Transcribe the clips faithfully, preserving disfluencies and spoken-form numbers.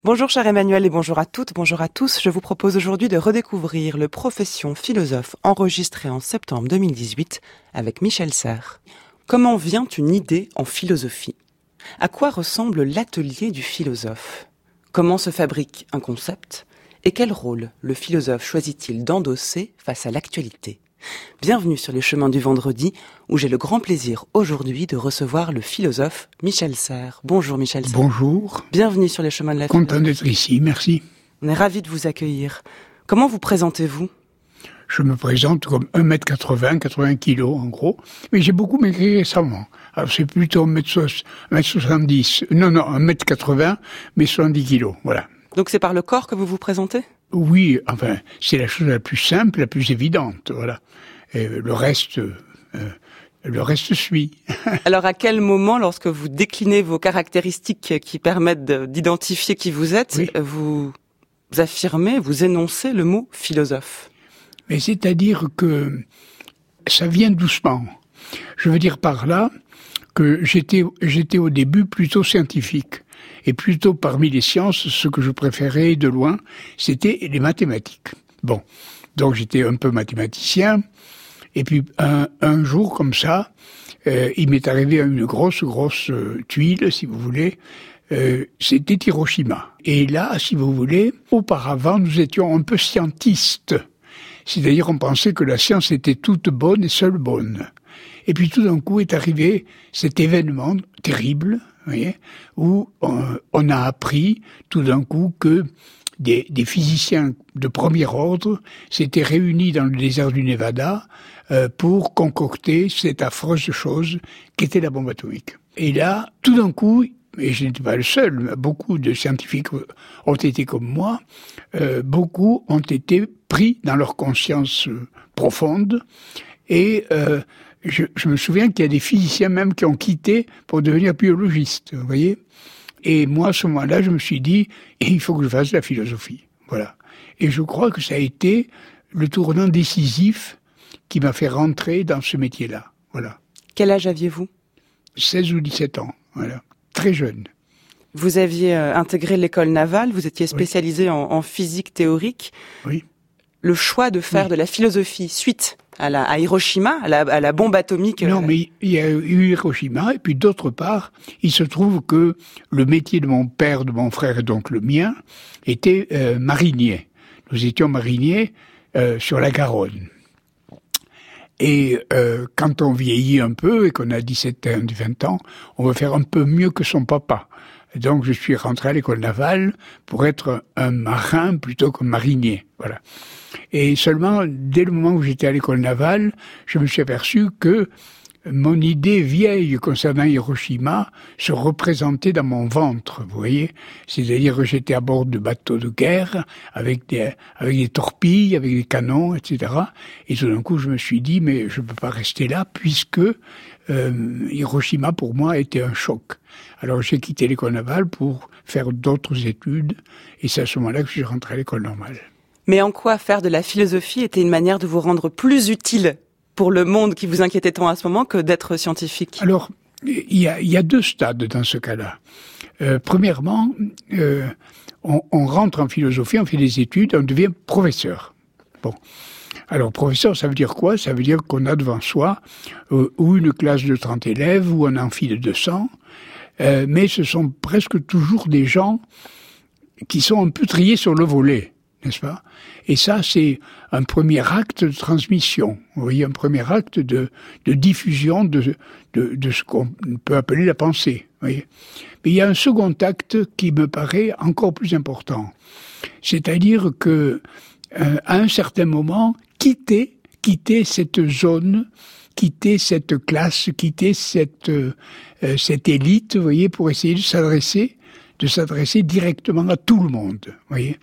Bonjour cher Emmanuel et bonjour à toutes, bonjour à tous. Je vous propose aujourd'hui de redécouvrir le Profession philosophe enregistré en septembre deux mille dix-huit avec Michel Serres. Comment vient une idée en philosophie ? À quoi ressemble l'atelier du philosophe ? Comment se fabrique un concept ? Et quel rôle le philosophe choisit-il d'endosser face à l'actualité ? Bienvenue sur les chemins du vendredi, où j'ai le grand plaisir aujourd'hui de recevoir le philosophe Michel Serres. Bonjour Michel Serres. Bonjour. Bienvenue sur les chemins de la Content philosophie. d'être ici, merci. On est ravis de vous accueillir. Comment vous présentez-vous ? Je me présente comme un mètre quatre-vingts, quatre-vingts kilos en gros, mais j'ai beaucoup maigri récemment. Alors c'est plutôt un mètre soixante-dix, non, non, un mètre quatre-vingts, mais soixante-dix kilos, voilà. Donc c'est par le corps que vous vous présentez ? Oui, enfin, c'est la chose la plus simple, la plus évidente, voilà. Et le reste, euh, le reste suit. Alors à quel moment, lorsque vous déclinez vos caractéristiques qui permettent de, d'identifier qui vous êtes, oui. vous affirmez, vous énoncez le mot philosophe ? Mais c'est-à-dire que ça vient doucement. Je veux dire par là que j'étais, j'étais au début plutôt scientifique. Et plutôt parmi les sciences, ce que je préférais de loin, c'était les mathématiques. Bon, donc j'étais un peu mathématicien. Et puis un, un jour comme ça, euh, il m'est arrivé une grosse, grosse euh, tuile, si vous voulez. Euh, c'était Hiroshima. Et là, si vous voulez, auparavant, nous étions un peu scientistes. C'est-à-dire, on pensait que la science était toute bonne et seule bonne. Et puis tout d'un coup est arrivé cet événement terrible, vous voyez, où on, on a appris tout d'un coup que des, des physiciens de premier ordre s'étaient réunis dans le désert du Nevada euh, pour concocter cette affreuse chose qu'était la bombe atomique. Et là, tout d'un coup, et je n'étais pas le seul, beaucoup de scientifiques ont été comme moi, euh, beaucoup ont été pris dans leur conscience euh, profonde et euh, je, je me souviens qu'il y a des physiciens même qui ont quitté pour devenir biologistes, vous voyez. Et moi, à ce moment-là, je me suis dit, il faut que je fasse de la philosophie, voilà. Et je crois que ça a été le tournant décisif qui m'a fait rentrer dans ce métier-là, voilà. Quel âge aviez-vous ? seize ou dix-sept ans, voilà. Très jeune. Vous aviez euh, intégré l'école navale, vous étiez spécialisé oui. en, en physique théorique. Oui. Le choix de faire oui. de la philosophie suite à, la, à Hiroshima, à la, à la bombe atomique. Non, mais il y a eu Hiroshima, et puis d'autre part, il se trouve que le métier de mon père, de mon frère et donc le mien, était euh, marinier. Nous étions mariniers euh, sur la Garonne. Et euh, quand on vieillit un peu et qu'on a dix-sept ans, vingt ans, on veut faire un peu mieux que son papa. Donc je suis rentré à l'école navale pour être un marin plutôt qu'un marinier. Voilà. Et seulement, dès le moment où j'étais à l'école navale, je me suis aperçu que mon idée vieille concernant Hiroshima se représentait dans mon ventre, vous voyez. C'est-à-dire que j'étais à bord de bateaux de guerre, avec des, avec des torpilles, avec des canons, et cetera. Et tout d'un coup, je me suis dit, mais je ne peux pas rester là, puisque euh, Hiroshima, pour moi, était un choc. Alors j'ai quitté l'école navale pour faire d'autres études, et c'est à ce moment-là que je suis rentré à l'école normale. Mais en quoi faire de la philosophie était une manière de vous rendre plus utile pour le monde qui vous inquiétait tant à ce moment que d'être scientifique ? Alors, il y a, il y a deux stades dans ce cas-là. Euh, premièrement, euh, on, on rentre en philosophie, on fait des études, on devient professeur. Bon. Alors, professeur, ça veut dire quoi ? Ça veut dire qu'on a devant soi euh, ou une classe de trente élèves, ou un amphi de deux cents, euh, mais ce sont presque toujours des gens qui sont un peu triés sur le volet, n'est-ce pas ? Et ça, c'est un premier acte de transmission, vous voyez, un premier acte de, de diffusion de, de, de ce qu'on peut appeler la pensée, vous voyez. Mais il y a un second acte qui me paraît encore plus important. C'est-à-dire que, euh, à un certain moment, quitter, quitter cette zone, quitter cette classe, quitter cette, euh, cette élite, vous voyez, pour essayer de s'adresser, de s'adresser directement à tout le monde, vous voyez.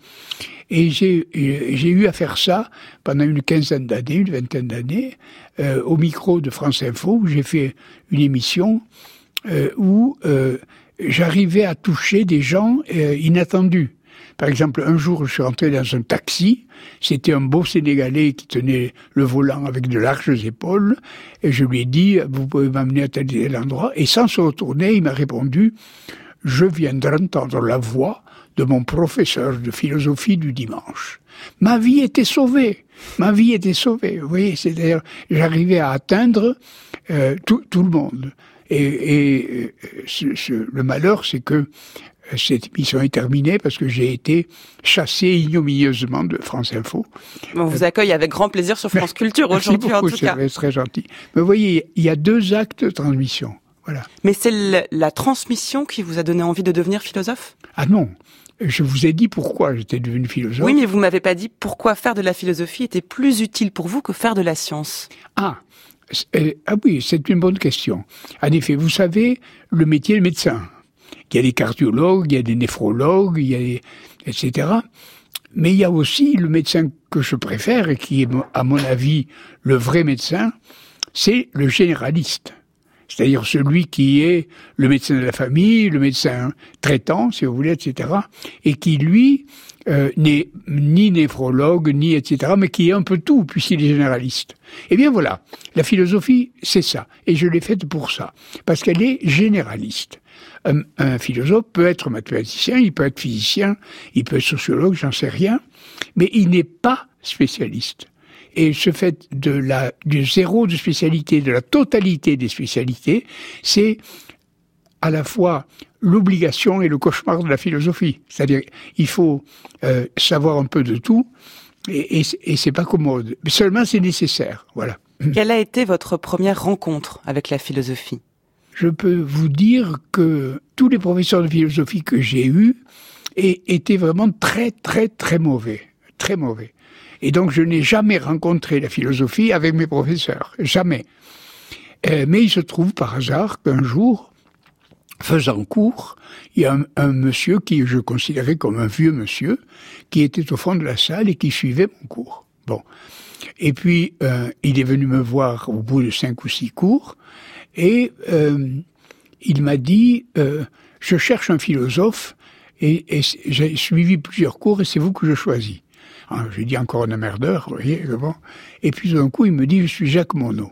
Et j'ai, j'ai eu à faire ça pendant une quinzaine d'années, une vingtaine d'années, euh, au micro de France Info, où j'ai fait une émission euh, où euh, j'arrivais à toucher des gens euh, inattendus. Par exemple, un jour, je suis rentré dans un taxi, c'était un beau Sénégalais qui tenait le volant avec de larges épaules, et je lui ai dit, vous pouvez m'amener à tel tel endroit, et sans se retourner, il m'a répondu, je viens d'entendre la voix de mon professeur de philosophie du dimanche. Ma vie était sauvée. Ma vie était sauvée. Vous voyez, c'est-à-dire, j'arrivais à atteindre euh, tout, tout le monde. Et, et ce, ce, le malheur, c'est que cette émission est terminée parce que j'ai été chassé ignominieusement de France Info. On vous accueille avec grand plaisir sur France Culture aujourd'hui, en tout cas. C'est très gentil. Mais vous voyez, il y a deux actes de transmission. Voilà. Mais c'est le, la transmission qui vous a donné envie de devenir philosophe ? Ah non, je vous ai dit pourquoi j'étais devenu philosophe. Oui, mais vous m'avez pas dit pourquoi faire de la philosophie était plus utile pour vous que faire de la science. Ah, euh, ah oui, c'est une bonne question. En effet, vous savez, le métier de médecin. Il y a des cardiologues, il y a des néphrologues, il y a des, et cetera. Mais il y a aussi le médecin que je préfère et qui est, à mon avis, le vrai médecin, c'est le généraliste. C'est-à-dire celui qui est le médecin de la famille, le médecin traitant, si vous voulez, et cetera. Et qui, lui, euh, n'est ni néphrologue, ni et cetera, mais qui est un peu tout, puisqu'il est généraliste. Eh bien voilà, la philosophie, c'est ça. Et je l'ai faite pour ça, parce qu'elle est généraliste. Un, un philosophe peut être mathématicien, il peut être physicien, il peut être sociologue, j'en sais rien, mais il n'est pas spécialiste. Et ce fait de la, du zéro de spécialité, de la totalité des spécialités, c'est à la fois l'obligation et le cauchemar de la philosophie. C'est-à-dire, il faut euh, savoir un peu de tout, et, et, et c'est pas commode. Mais seulement c'est nécessaire, voilà. Quelle a été votre première rencontre avec la philosophie ? Je peux vous dire que tous les professeurs de philosophie que j'ai eus étaient vraiment très, très, très mauvais. Très mauvais. Et donc, je n'ai jamais rencontré la philosophie avec mes professeurs. Jamais. Euh, mais il se trouve par hasard qu'un jour, faisant cours, il y a un, un monsieur qui je considérais comme un vieux monsieur, qui était au fond de la salle et qui suivait mon cours. Bon. Et puis, euh, il est venu me voir au bout de cinq ou six cours, et euh, il m'a dit euh, « Je cherche un philosophe, et, et j'ai suivi plusieurs cours, et c'est vous que je choisis. » Ah, j'ai dit encore un emmerdeur, vous voyez, bon. Et puis d'un coup, il me dit, je suis Jacques Monod.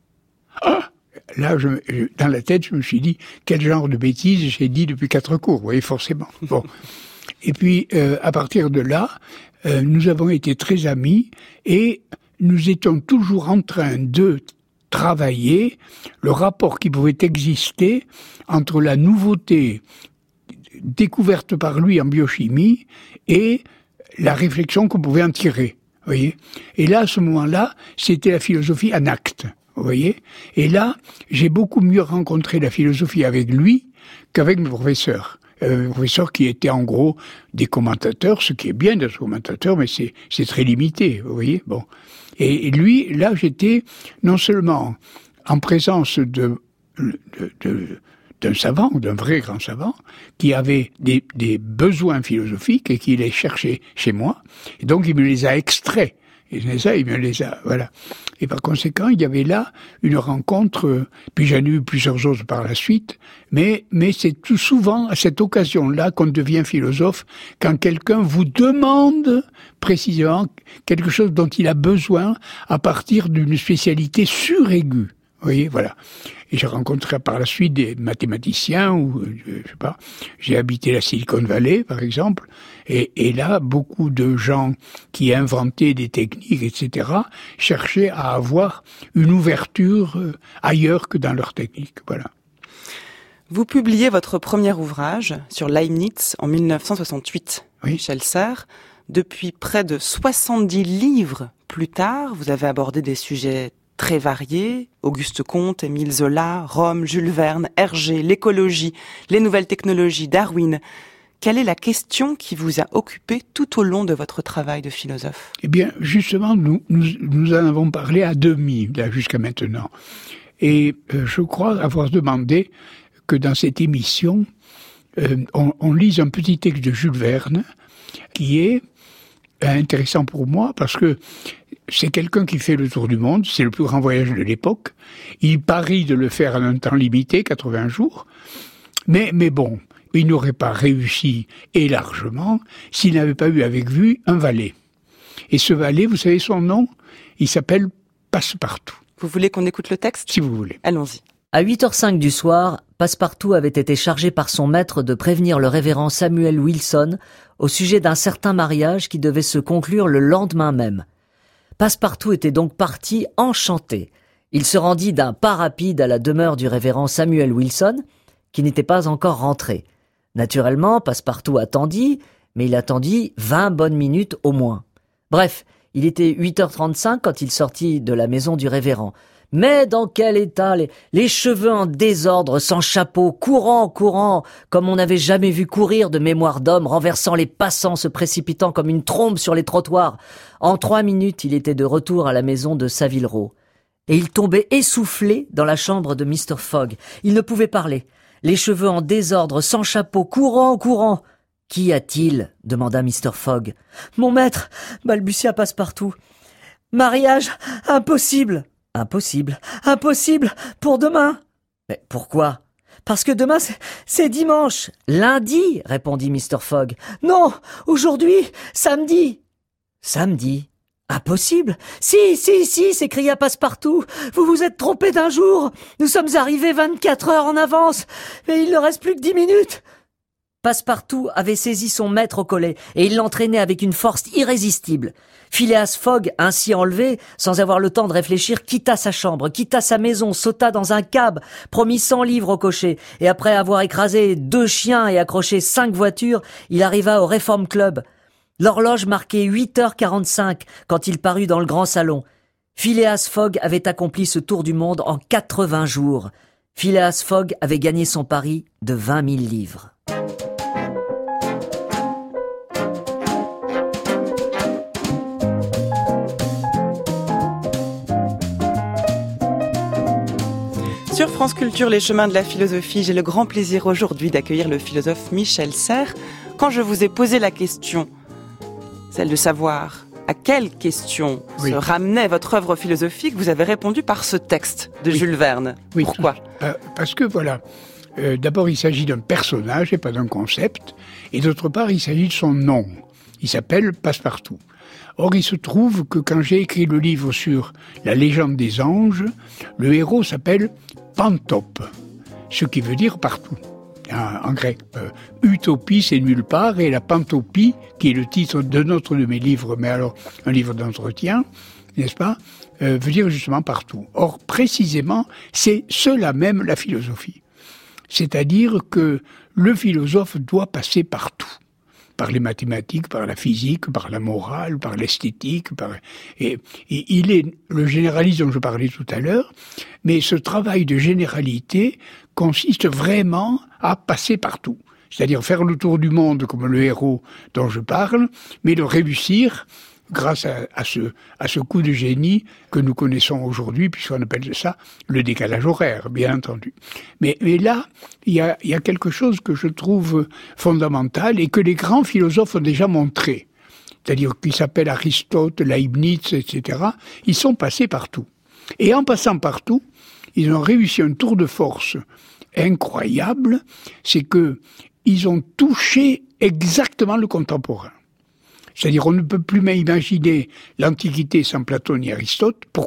Ah! Là, je, je, dans la tête, je me suis dit, quel genre de bêtises j'ai dit depuis quatre cours, vous voyez, forcément. Bon. Et puis, euh, à partir de là, euh, nous avons été très amis, et nous étions toujours en train de travailler le rapport qui pouvait exister entre la nouveauté découverte par lui en biochimie et la réflexion qu'on pouvait en tirer, vous voyez. Et là, à ce moment-là, c'était la philosophie en acte, vous voyez. Et là, j'ai beaucoup mieux rencontré la philosophie avec lui qu'avec mes professeurs. Euh, mes professeurs qui étaient en gros des commentateurs, ce qui est bien d'être commentateur, mais c'est, c'est très limité, vous voyez. Bon. Et, et lui, là, j'étais non seulement en présence de, de, de d'un savant, d'un vrai grand savant, qui avait des, des besoins philosophiques et qui les cherchait chez moi. Et donc, il me les a extraits. Et ça, il me les a, voilà. Et par conséquent, il y avait là une rencontre, puis j'en ai eu plusieurs autres par la suite, mais, mais c'est tout souvent à cette occasion-là qu'on devient philosophe, quand quelqu'un vous demande précisément quelque chose dont il a besoin à partir d'une spécialité suraiguë. Vous voyez, voilà. Et j'ai rencontré par la suite des mathématiciens, ou je sais pas, j'ai habité la Silicon Valley, par exemple, et, et là, beaucoup de gens qui inventaient des techniques, et cetera, cherchaient à avoir une ouverture ailleurs que dans leur technique, voilà. Vous publiez votre premier ouvrage sur Leibniz en mille neuf cent soixante-huit, oui. Michel Serres. Depuis près de soixante-dix livres plus tard, vous avez abordé des sujets très variés, Auguste Comte, Émile Zola, Rome, Jules Verne, Hergé, l'écologie, les nouvelles technologies, Darwin. Quelle est la question qui vous a occupé tout au long de votre travail de philosophe ? Eh bien, justement, nous, nous, nous en avons parlé à demi, là, jusqu'à maintenant. Et euh, je crois avoir demandé que dans cette émission, euh, on, on lise un petit texte de Jules Verne, qui est intéressant pour moi, parce que c'est quelqu'un qui fait le tour du monde, c'est le plus grand voyage de l'époque. Il parie de le faire en un temps limité, quatre-vingts jours. Mais, mais bon, il n'aurait pas réussi, et largement, s'il n'avait pas eu avec lui un valet. Et ce valet, vous savez son nom ? Il s'appelle Passepartout. Vous voulez qu'on écoute le texte ? Si vous voulez. Allons-y. À huit heures cinq du soir, Passepartout avait été chargé par son maître de prévenir le révérend Samuel Wilson au sujet d'un certain mariage qui devait se conclure le lendemain même. Passepartout était donc parti enchanté. Il se rendit d'un pas rapide à la demeure du révérend Samuel Wilson, qui n'était pas encore rentré. Naturellement, Passepartout attendit, mais il attendit vingt bonnes minutes au moins. Bref, il était huit heures trente-cinq quand il sortit de la maison du révérend. Mais dans quel état, les, les cheveux en désordre, sans chapeau, courant, courant, comme on n'avait jamais vu courir de mémoire d'homme, renversant les passants, se précipitant comme une trombe sur les trottoirs. En trois minutes, il était de retour à la maison de Saville Row. Et il tombait essoufflé dans la chambre de mister Fogg. Il ne pouvait parler. Les cheveux en désordre, sans chapeau, courant, courant. « Qu'y a-t-il » demanda mister Fogg. « Mon maître » balbutia Passepartout. « Mariage impossible !»« Impossible, impossible, pour demain !»« Mais pourquoi ?»« Parce que demain, c'est, c'est dimanche. »« Lundi !» répondit mister Fogg. « Non, aujourd'hui, samedi !»« Samedi ? Impossible !»« Si, si, si !» s'écria Passepartout. « Vous vous êtes trompé d'un jour. Nous sommes arrivés vingt-quatre heures en avance, mais il ne reste plus que dix minutes. » Passepartout avait saisi son maître au collet et il l'entraînait avec une force irrésistible. Phileas Fogg, ainsi enlevé, sans avoir le temps de réfléchir, quitta sa chambre, quitta sa maison, sauta dans un cab, promit cent livres au cocher, et après avoir écrasé deux chiens et accroché cinq voitures, il arriva au Reform Club. L'horloge marquait huit heures quarante-cinq quand il parut dans le grand salon. Phileas Fogg avait accompli ce tour du monde en quatre-vingts jours. Phileas Fogg avait gagné son pari de vingt mille livres. Sur France Culture, les chemins de la philosophie, j'ai le grand plaisir aujourd'hui d'accueillir le philosophe Michel Serres. Quand je vous ai posé la question, celle de savoir à quelle question oui. se ramenait votre œuvre philosophique, vous avez répondu par ce texte de oui. Jules Verne. Oui, pourquoi ? euh, Parce que voilà, euh, d'abord il s'agit d'un personnage et pas d'un concept, et d'autre part il s'agit de son nom. Il s'appelle Passepartout. Or, il se trouve que quand j'ai écrit le livre sur la légende des anges, le héros s'appelle Pantope, ce qui veut dire partout. En, en grec, euh, utopie, c'est nulle part, et la pantopie, qui est le titre de notre de mes livres, mais alors un livre d'entretien, n'est-ce pas, euh, veut dire justement partout. Or, précisément, c'est cela même la philosophie. C'est-à-dire que le philosophe doit passer partout. Par les mathématiques, par la physique, par la morale, par l'esthétique, par... Et, et il est le généraliste dont je parlais tout à l'heure, mais ce travail de généralité consiste vraiment à passer partout. C'est-à-dire faire le tour du monde comme le héros dont je parle, mais le réussir grâce à, à, ce, à ce coup de génie que nous connaissons aujourd'hui, puisqu'on appelle ça le décalage horaire, bien entendu. Mais, mais là, il y a, il y a quelque chose que je trouve fondamental et que les grands philosophes ont déjà montré. C'est-à-dire qu'ils s'appellent Aristote, Leibniz, et cetera. Ils sont passés partout. Et en passant partout, ils ont réussi un tour de force incroyable, c'est que ils ont touché exactement le contemporain. C'est-à-dire, on ne peut plus même imaginer l'Antiquité sans Platon ni Aristote. Pourquoi ?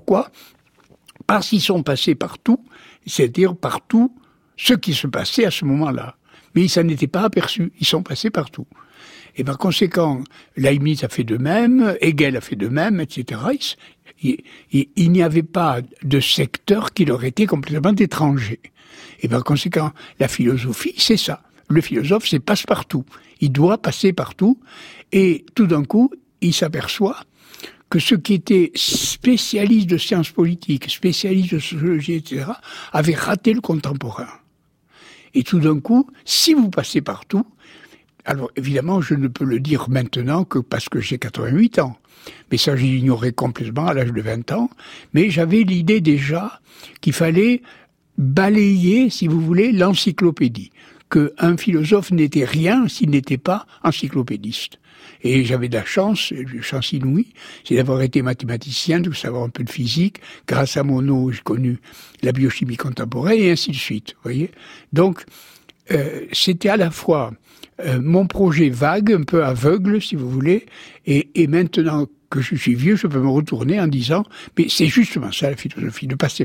Parce qu'ils sont passés partout, c'est-à-dire partout ce qui se passait à ce moment-là. Mais ils s'en étaient pas aperçus, ils sont passés partout. Et par conséquent, Leibniz a fait de même, Hegel a fait de même, et cetera. Il, il, il n'y avait pas de secteur qui leur était complètement étranger. Et par conséquent, la philosophie, c'est ça. Le philosophe, c'est passe-partout. Il doit passer partout. Et tout d'un coup, il s'aperçoit que ceux qui étaient spécialistes de sciences politiques, spécialistes de sociologie, et cetera, avaient raté le contemporain. Et tout d'un coup, si vous passez partout, alors évidemment, je ne peux le dire maintenant que parce que j'ai quatre-vingt-huit ans. Mais ça, je l'ignorais complètement à l'âge de vingt ans. Mais j'avais l'idée déjà qu'il fallait balayer, si vous voulez, l'encyclopédie. Qu'un philosophe n'était rien s'il n'était pas encyclopédiste. Et j'avais de la chance, une chance inouïe, c'est d'avoir été mathématicien, de savoir un peu de physique. Grâce à Monod, j'ai connu la biochimie contemporaine et ainsi de suite. Vous voyez. Donc, euh, c'était à la fois euh, mon projet vague, un peu aveugle, si vous voulez, et, et maintenant que je suis vieux, je peux me retourner en disant, mais c'est justement ça la philosophie, de passer partout.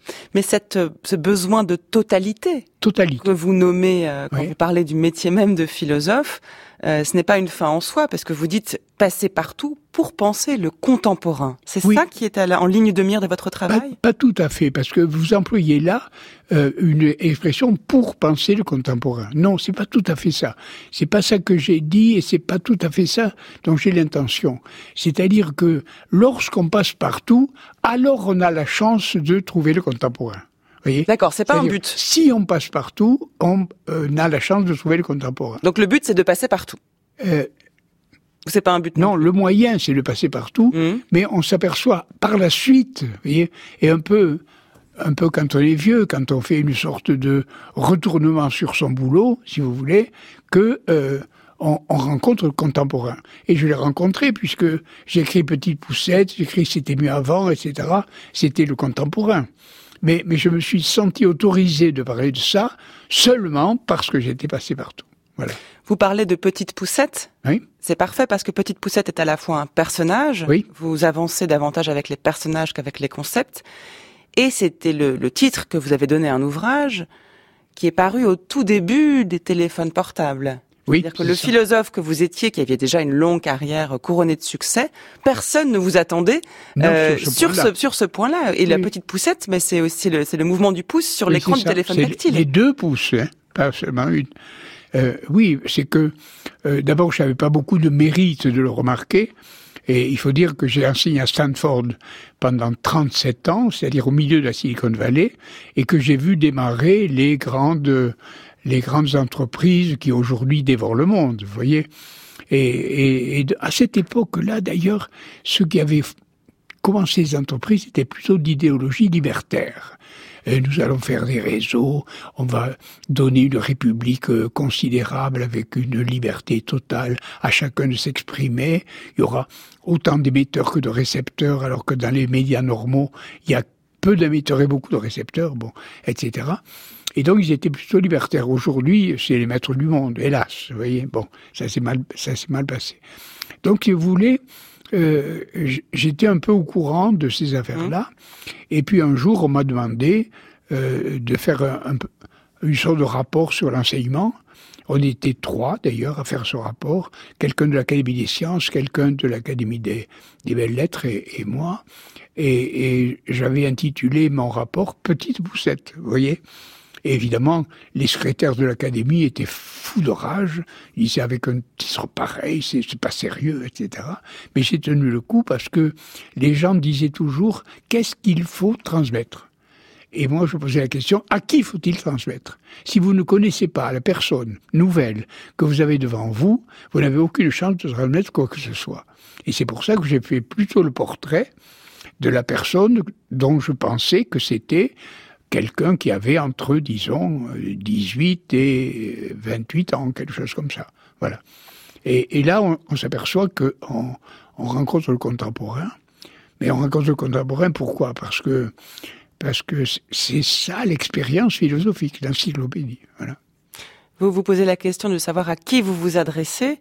Mais cette, ce besoin de totalité, totalité. que vous nommez euh, quand oui. vous parlez du métier même de philosophe, euh, ce n'est pas une fin en soi, parce que vous dites passer partout pour penser le contemporain. C'est oui. ça qui est à la, en ligne de mire de votre travail ? Pas, pas tout à fait, parce que vous employez là euh, une expression pour penser le contemporain. Non, c'est pas tout à fait ça. C'est pas ça que j'ai dit et c'est pas tout à fait ça dont j'ai l'intention. C'est-à-dire que lorsqu'on passe partout, alors on a la chance de trouver le contemporain. Voyez ? D'accord, c'est pas C'est-à-dire, un but. Si on passe partout, on euh, a la chance de trouver le contemporain. Donc le but, c'est de passer partout. Euh, C'est pas un but. non, le moyen, c'est de passer partout, mmh. mais on s'aperçoit par la suite, vous voyez, et un peu, un peu quand on est vieux, quand on fait une sorte de retournement sur son boulot, si vous voulez, que euh, on, on rencontre le contemporain. Et je l'ai rencontré puisque j'écris Petite Poussette, j'écris C'était mieux avant, et cetera. C'était le contemporain. Mais, mais je me suis senti autorisé de parler de ça seulement parce que j'étais passé partout. Voilà. Vous parlez de Petite Poussette. Oui. C'est parfait parce que Petite Poussette est à la fois un personnage. Oui. Vous avancez davantage avec les personnages qu'avec les concepts. Et c'était le, le titre que vous avez donné à un ouvrage qui est paru au tout début des téléphones portables. Oui, C'est-à-dire que le ça. philosophe que vous étiez, qui aviez déjà une longue carrière couronnée de succès, personne ne vous attendait non, euh, sur, ce sur, ce, sur ce point-là. Et oui. La Petite Poussette, mais c'est aussi le, c'est le mouvement du pouce sur oui, l'écran du téléphone c'est tactile. Les deux pouces, hein, pas seulement une. Euh, oui, c'est que euh, d'abord, je n'avais pas beaucoup de mérite de le remarquer. Et il faut dire que j'ai enseigné à Stanford pendant trente-sept ans, c'est-à-dire au milieu de la Silicon Valley, et que j'ai vu démarrer les grandes, les grandes entreprises qui aujourd'hui dévorent le monde, vous voyez. Et, et, et à cette époque-là, d'ailleurs, ceux qui avaient commencé ces entreprises étaient plutôt d'idéologie libertaire. Et nous allons faire des réseaux, on va donner une république considérable avec une liberté totale à chacun de s'exprimer. Il y aura autant d'émetteurs que de récepteurs, alors que dans les médias normaux, il y a peu d'émetteurs et beaucoup de récepteurs, bon, et cetera. Et donc, ils étaient plutôt libertaires. Aujourd'hui, c'est les maîtres du monde, hélas, vous voyez. Bon, ça s'est mal, ça s'est mal passé. Donc, si vous voulez, Euh, j'étais un peu au courant de ces affaires-là. Mmh. Et puis un jour, on m'a demandé euh, de faire un, un, une sorte de rapport sur l'enseignement. On était trois, d'ailleurs, à faire ce rapport. Quelqu'un de l'Académie des sciences, quelqu'un de l'Académie des, des belles-lettres et, et moi. Et, et j'avais intitulé mon rapport « Petite Poussette », vous voyez. Et évidemment, les secrétaires de l'Académie étaient fous de rage. Ils disaient avec un titre pareil, c'est, c'est pas sérieux, et cetera. Mais j'ai tenu le coup parce que les gens disaient toujours qu'est-ce qu'il faut transmettre. Et moi, je posais la question, à qui faut-il transmettre ? Si vous ne connaissez pas la personne nouvelle que vous avez devant vous, vous n'avez aucune chance de transmettre quoi que ce soit. Et c'est pour ça que j'ai fait plutôt le portrait de la personne dont je pensais que c'était quelqu'un qui avait entre, disons, dix-huit et vingt-huit ans, quelque chose comme ça. Voilà. Et, et là, on, on s'aperçoit qu'on on rencontre le contemporain. Mais on rencontre le contemporain, pourquoi ? Parce que, parce que c'est ça l'expérience philosophique, l'encyclopédie. Voilà. Vous vous posez la question de savoir à qui vous vous adressez.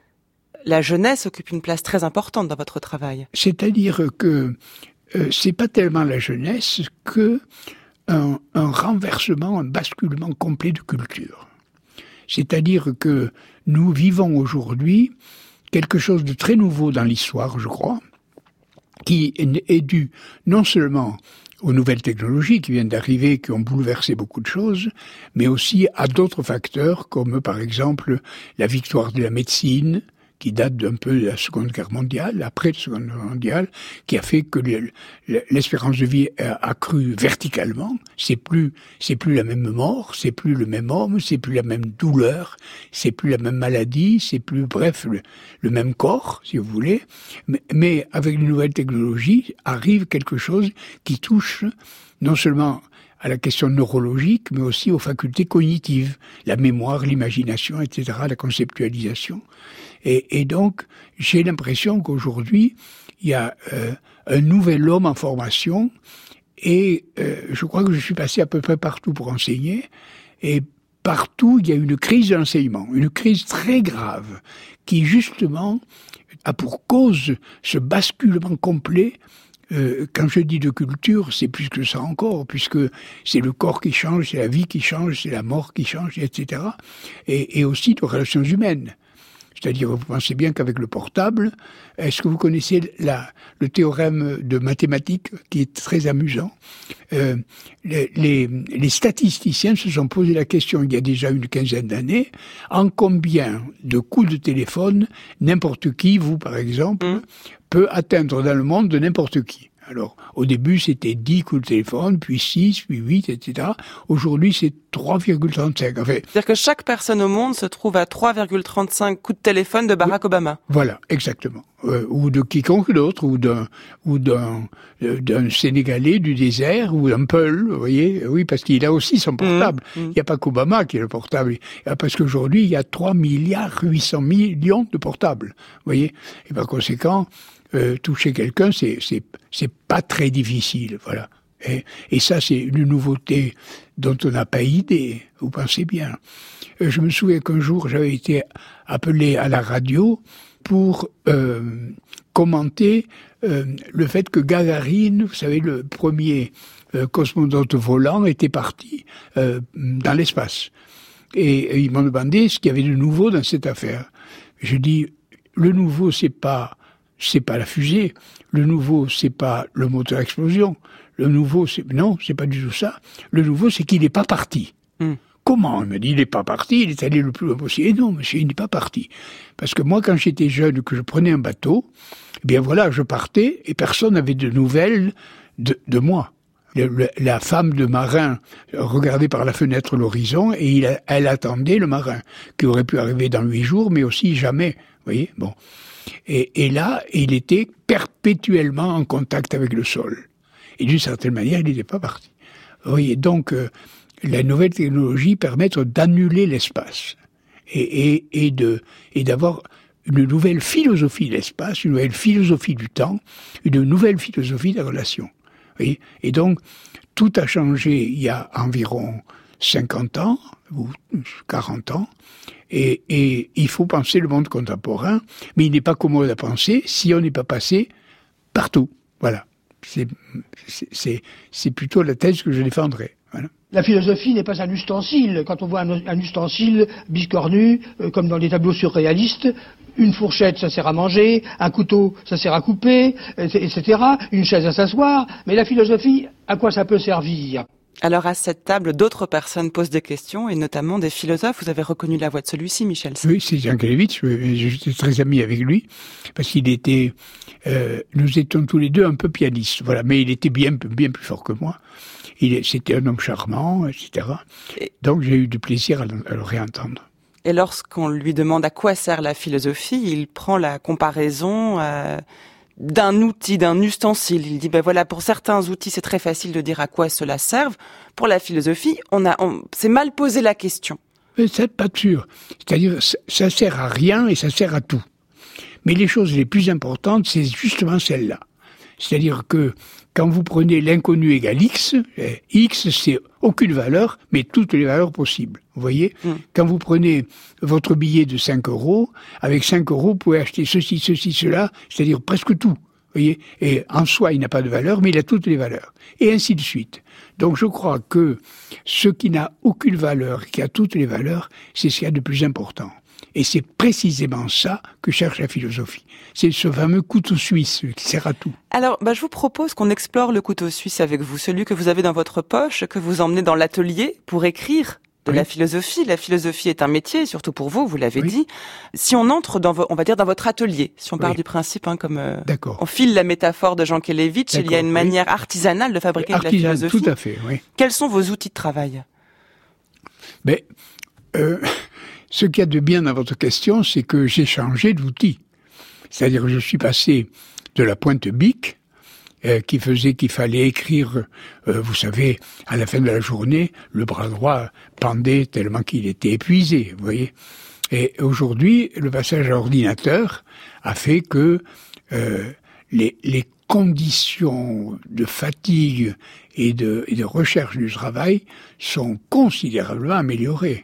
La jeunesse occupe une place très importante dans votre travail. C'est-à-dire que euh, c'est pas tellement la jeunesse que Un, un renversement, un basculement complet de culture. C'est-à-dire que nous vivons aujourd'hui quelque chose de très nouveau dans l'histoire, je crois, qui est dû non seulement aux nouvelles technologies qui viennent d'arriver, qui ont bouleversé beaucoup de choses, mais aussi à d'autres facteurs, comme par exemple la victoire de la médecine, qui date d'un peu de la Seconde Guerre mondiale, après la Seconde Guerre mondiale, qui a fait que l'espérance de vie a accru verticalement. C'est plus, c'est plus la même mort, c'est plus le même homme, c'est plus la même douleur, c'est plus la même maladie, c'est plus, bref, le, le même corps, si vous voulez. Mais, mais avec les nouvelles technologies, arrive quelque chose qui touche non seulement à la question neurologique, mais aussi aux facultés cognitives, la mémoire, l'imagination, et cetera, la conceptualisation. Et, et donc, j'ai l'impression qu'aujourd'hui, il y a euh, un nouvel homme en formation, et euh, je crois que je suis passé à peu près partout pour enseigner, et partout, il y a une crise de l'enseignement, une crise très grave, qui justement a pour cause ce basculement complet Euh, quand je dis de culture, c'est plus que ça encore, puisque c'est le corps qui change, c'est la vie qui change, c'est la mort qui change, et cetera. Et, et aussi de relations humaines. C'est-à-dire, vous pensez bien qu'avec le portable, est-ce que vous connaissez la, le théorème de mathématiques qui est très amusant? euh, les, les, les statisticiens se sont posé la question il y a déjà une quinzaine d'années, en combien de coups de téléphone n'importe qui, vous par exemple, mmh. peut atteindre dans le monde de n'importe qui. Alors, au début, c'était dix coups de téléphone, puis six, puis huit, et cetera. Aujourd'hui, c'est trois virgule trente-cinq. Enfin, c'est-à-dire que chaque personne au monde se trouve à trois virgule trente-cinq coups de téléphone de Barack oui, Obama. Voilà, exactement. Euh, ou de quiconque d'autre, ou d'un, ou d'un, euh, d'un Sénégalais du désert, ou d'un Peul, vous voyez. Oui, parce qu'il a aussi son portable. Mmh, mmh. Il n'y a pas qu'Obama qui a le portable. Parce qu'aujourd'hui, il y a trois milliards huit cents millions de portables. Vous voyez. Et par conséquent, Euh, toucher quelqu'un, c'est, c'est, c'est pas très difficile, voilà. Et, et ça, c'est une nouveauté dont on n'a pas idée, vous pensez bien. Euh, je me souviens qu'un jour, j'avais été appelé à la radio pour euh, commenter euh, le fait que Gagarine, vous savez, le premier euh, cosmonaute volant, était parti euh, dans l'espace. Et, et ils m'ont demandé ce qu'il y avait de nouveau dans cette affaire. Je dis, le nouveau, c'est pas c'est pas la fusée. Le nouveau, c'est pas le moteur à explosion. Le nouveau, c'est, non, c'est pas du tout ça. Le nouveau, c'est qu'il n'est pas parti. Mm. Comment? Il m'a dit, il n'est pas parti, il est allé le plus loin possible. Et non, monsieur, il n'est pas parti. Parce que moi, quand j'étais jeune, que je prenais un bateau, eh bien voilà, je partais et personne n'avait de nouvelles de, de moi. Le, le, la femme de marin regardait par la fenêtre l'horizon et il, elle attendait le marin, qui aurait pu arriver dans huit jours, mais aussi jamais. Vous voyez? Bon. Et, et là, il était perpétuellement en contact avec le sol. Et d'une certaine manière, il n'était pas parti. Vous voyez, donc, euh, la nouvelle technologie permet d'annuler l'espace et, et, et, de, et d'avoir une nouvelle philosophie de l'espace, une nouvelle philosophie du temps, une nouvelle philosophie des relations. Vous voyez, et donc, tout a changé il y a environ cinquante ans, ou quarante ans, et, et il faut penser le monde contemporain, mais il n'est pas commode à penser si on n'est pas passé partout. Voilà. C'est, c'est, c'est plutôt la thèse que je défendrai. Voilà. La philosophie n'est pas un ustensile. Quand on voit un, un ustensile biscornu, euh, comme dans les tableaux surréalistes, une fourchette, ça sert à manger, un couteau, ça sert à couper, et cetera, une chaise à s'asseoir. Mais la philosophie, à quoi ça peut servir ? Alors à cette table, d'autres personnes posent des questions, et notamment des philosophes. Vous avez reconnu la voix de celui-ci, Michel? Oui, c'est Jankélévitch. J'étais très ami avec lui, parce qu'il était... Euh, nous étions tous les deux un peu pianistes, voilà. Mais il était bien, bien plus fort que moi. Il, c'était un homme charmant, et cetera. Et donc j'ai eu du plaisir à le, à le réentendre. Et lorsqu'on lui demande à quoi sert la philosophie, il prend la comparaison... Euh d'un outil, d'un ustensile. Il dit, ben voilà, pour certains outils, c'est très facile de dire à quoi cela serve. Pour la philosophie, on a, on, c'est mal posé la question. Mais c'est pas sûr. C'est-à-dire, ça sert à rien et ça sert à tout. Mais les choses les plus importantes, c'est justement celles-là. C'est-à-dire que quand vous prenez l'inconnu égale X, X c'est aucune valeur, mais toutes les valeurs possibles. Vous voyez ? mm. Quand vous prenez votre billet de cinq euros, avec cinq euros, vous pouvez acheter ceci, ceci, cela, c'est-à-dire presque tout. Vous voyez ? Et en soi, il n'a pas de valeur, mais il a toutes les valeurs. Et ainsi de suite. Donc je crois que ce qui n'a aucune valeur, qui a toutes les valeurs, c'est ce qu'il y a de plus important. Et c'est précisément ça que cherche la philosophie. C'est ce fameux couteau suisse qui sert à tout. Alors, bah, je vous propose qu'on explore le couteau suisse avec vous, celui que vous avez dans votre poche, que vous emmenez dans l'atelier pour écrire de oui. la philosophie. La philosophie est un métier, surtout pour vous, vous l'avez oui. dit. Si on entre dans, vo- on va dire dans votre atelier, si on part oui. du principe, hein, comme euh, on file la métaphore de Jankélévitch, il y a une oui. manière artisanale de fabriquer Artisan, de la philosophie. Tout à fait, oui. Quels sont vos outils de travail ? Mais, euh, ce qu'il y a de bien dans votre question, c'est que j'ai changé d'outil. C'est-à-dire que je suis passé de la pointe bic, euh, qui faisait qu'il fallait écrire, euh, vous savez, à la fin de la journée, le bras droit pendait tellement qu'il était épuisé, vous voyez. Et aujourd'hui, le passage à l'ordinateur a fait que euh, les, les conditions de fatigue et de, et de recherche du travail sont considérablement améliorées.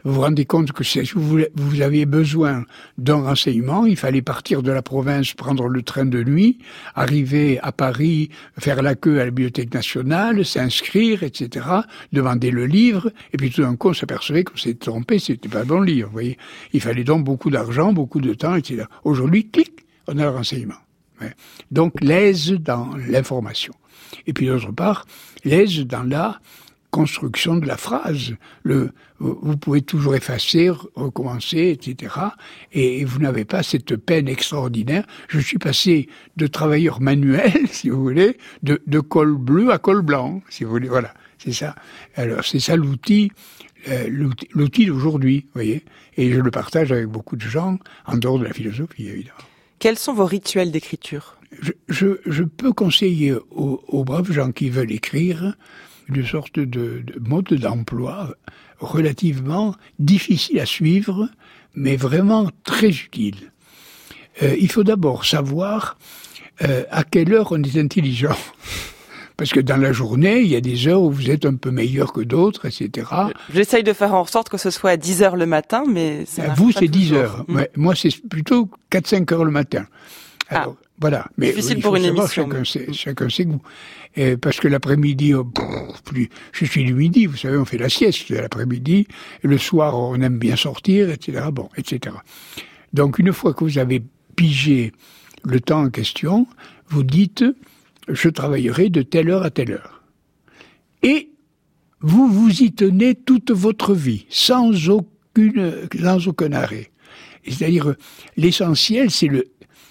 vous vous rendez compte que si vous, vous aviez besoin d'un renseignement, il fallait partir de la province, prendre le train de nuit, arriver à Paris, faire la queue à la Bibliothèque nationale, s'inscrire, et cetera, demander le livre, et puis tout d'un coup, on s'apercevait qu'on s'était trompé, c'était pas le bon livre, vous voyez. Il fallait donc beaucoup d'argent, beaucoup de temps, et cetera. Aujourd'hui, clic, on a le renseignement. Ouais. Donc, l'aise dans l'information. Et puis, d'autre part, l'aise dans la construction de la phrase. Le, vous pouvez toujours effacer, recommencer, et cetera. Et vous n'avez pas cette peine extraordinaire. Je suis passé de travailleur manuel, si vous voulez, de, de col bleu à col blanc, si vous voulez. Voilà, c'est ça. Alors, c'est ça l'outil, euh, l'outil, l'outil d'aujourd'hui, vous voyez. Et je le partage avec beaucoup de gens, en dehors de la philosophie, évidemment. Quels sont vos rituels d'écriture ? je, je, je peux conseiller aux, aux braves gens qui veulent écrire une sorte de, de mode d'emploi relativement difficile à suivre, mais vraiment très utile. Euh, il faut d'abord savoir euh, à quelle heure on est intelligent. Parce que dans la journée, il y a des heures où vous êtes un peu meilleur que d'autres, et cetera. J'essaye de faire en sorte que ce soit à dix heures le matin, mais ça Vous, c'est pas dix heures. Mmh. Ouais, moi, c'est plutôt quatre cinq heures le matin. Alors, ah, voilà. Mais difficile oui, pour une savoir, émission. Chacun sait, chacun sait goûts. Et parce que l'après-midi, oh, pff, plus, je suis du midi, vous savez, on fait la sieste l'après-midi. Et le soir, on aime bien sortir, et cetera. Bon, et cetera. Donc, une fois que vous avez pigé le temps en question, vous dites, je travaillerai de telle heure à telle heure. Et vous vous y tenez toute votre vie, sans aucune, sans aucun arrêt. C'est-à-dire, l'essentiel, c'est le...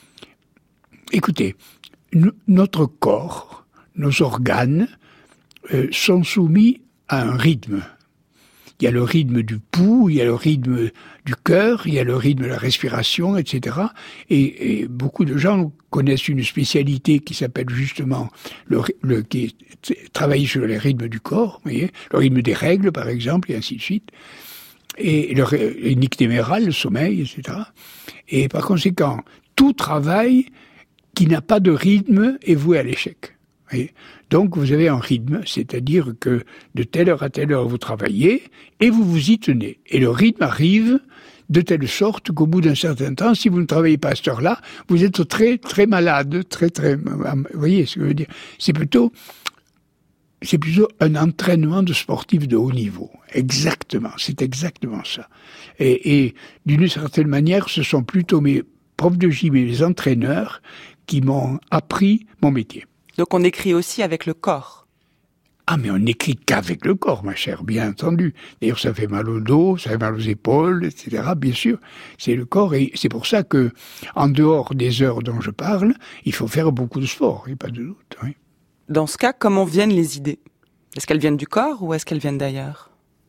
Écoutez, n- notre corps, nos organes, euh, sont soumis à un rythme. Il y a le rythme du pouls, il y a le rythme du cœur, il y a le rythme de la respiration, et cetera. Et, et beaucoup de gens connaissent une spécialité qui s'appelle justement le, le qui travaille sur les rythmes du corps, vous voyez, le rythme des règles, par exemple, et ainsi de suite. Et le et nictéméral, le sommeil, et cetera. Et par conséquent, tout travail qui n'a pas de rythme est voué à l'échec. Voyez. Donc vous avez un rythme, c'est-à-dire que de telle heure à telle heure vous travaillez et vous vous y tenez. Et le rythme arrive de telle sorte qu'au bout d'un certain temps, si vous ne travaillez pas à cette heure-là, vous êtes très très malade, très très. Vous voyez ce que je veux dire ? C'est plutôt c'est plutôt un entraînement de sportif de haut niveau. Exactement, c'est exactement ça. Et, et d'une certaine manière, ce sont plutôt mes profs de gym et mes entraîneurs qui m'ont appris mon métier. Donc on écrit aussi avec le corps. Ah, mais on n'écrit qu'avec le corps, ma chère, bien entendu. D'ailleurs, ça fait mal au dos, ça fait mal aux épaules, et cetera. Bien sûr, c'est le corps. Et c'est pour ça que, en dehors des heures dont je parle, il faut faire beaucoup de sport, il n'y a pas de doute. Oui. Dans ce cas, comment viennent les idées ? Est-ce qu'elles viennent du corps ou est-ce qu'elles viennent d'ailleurs ?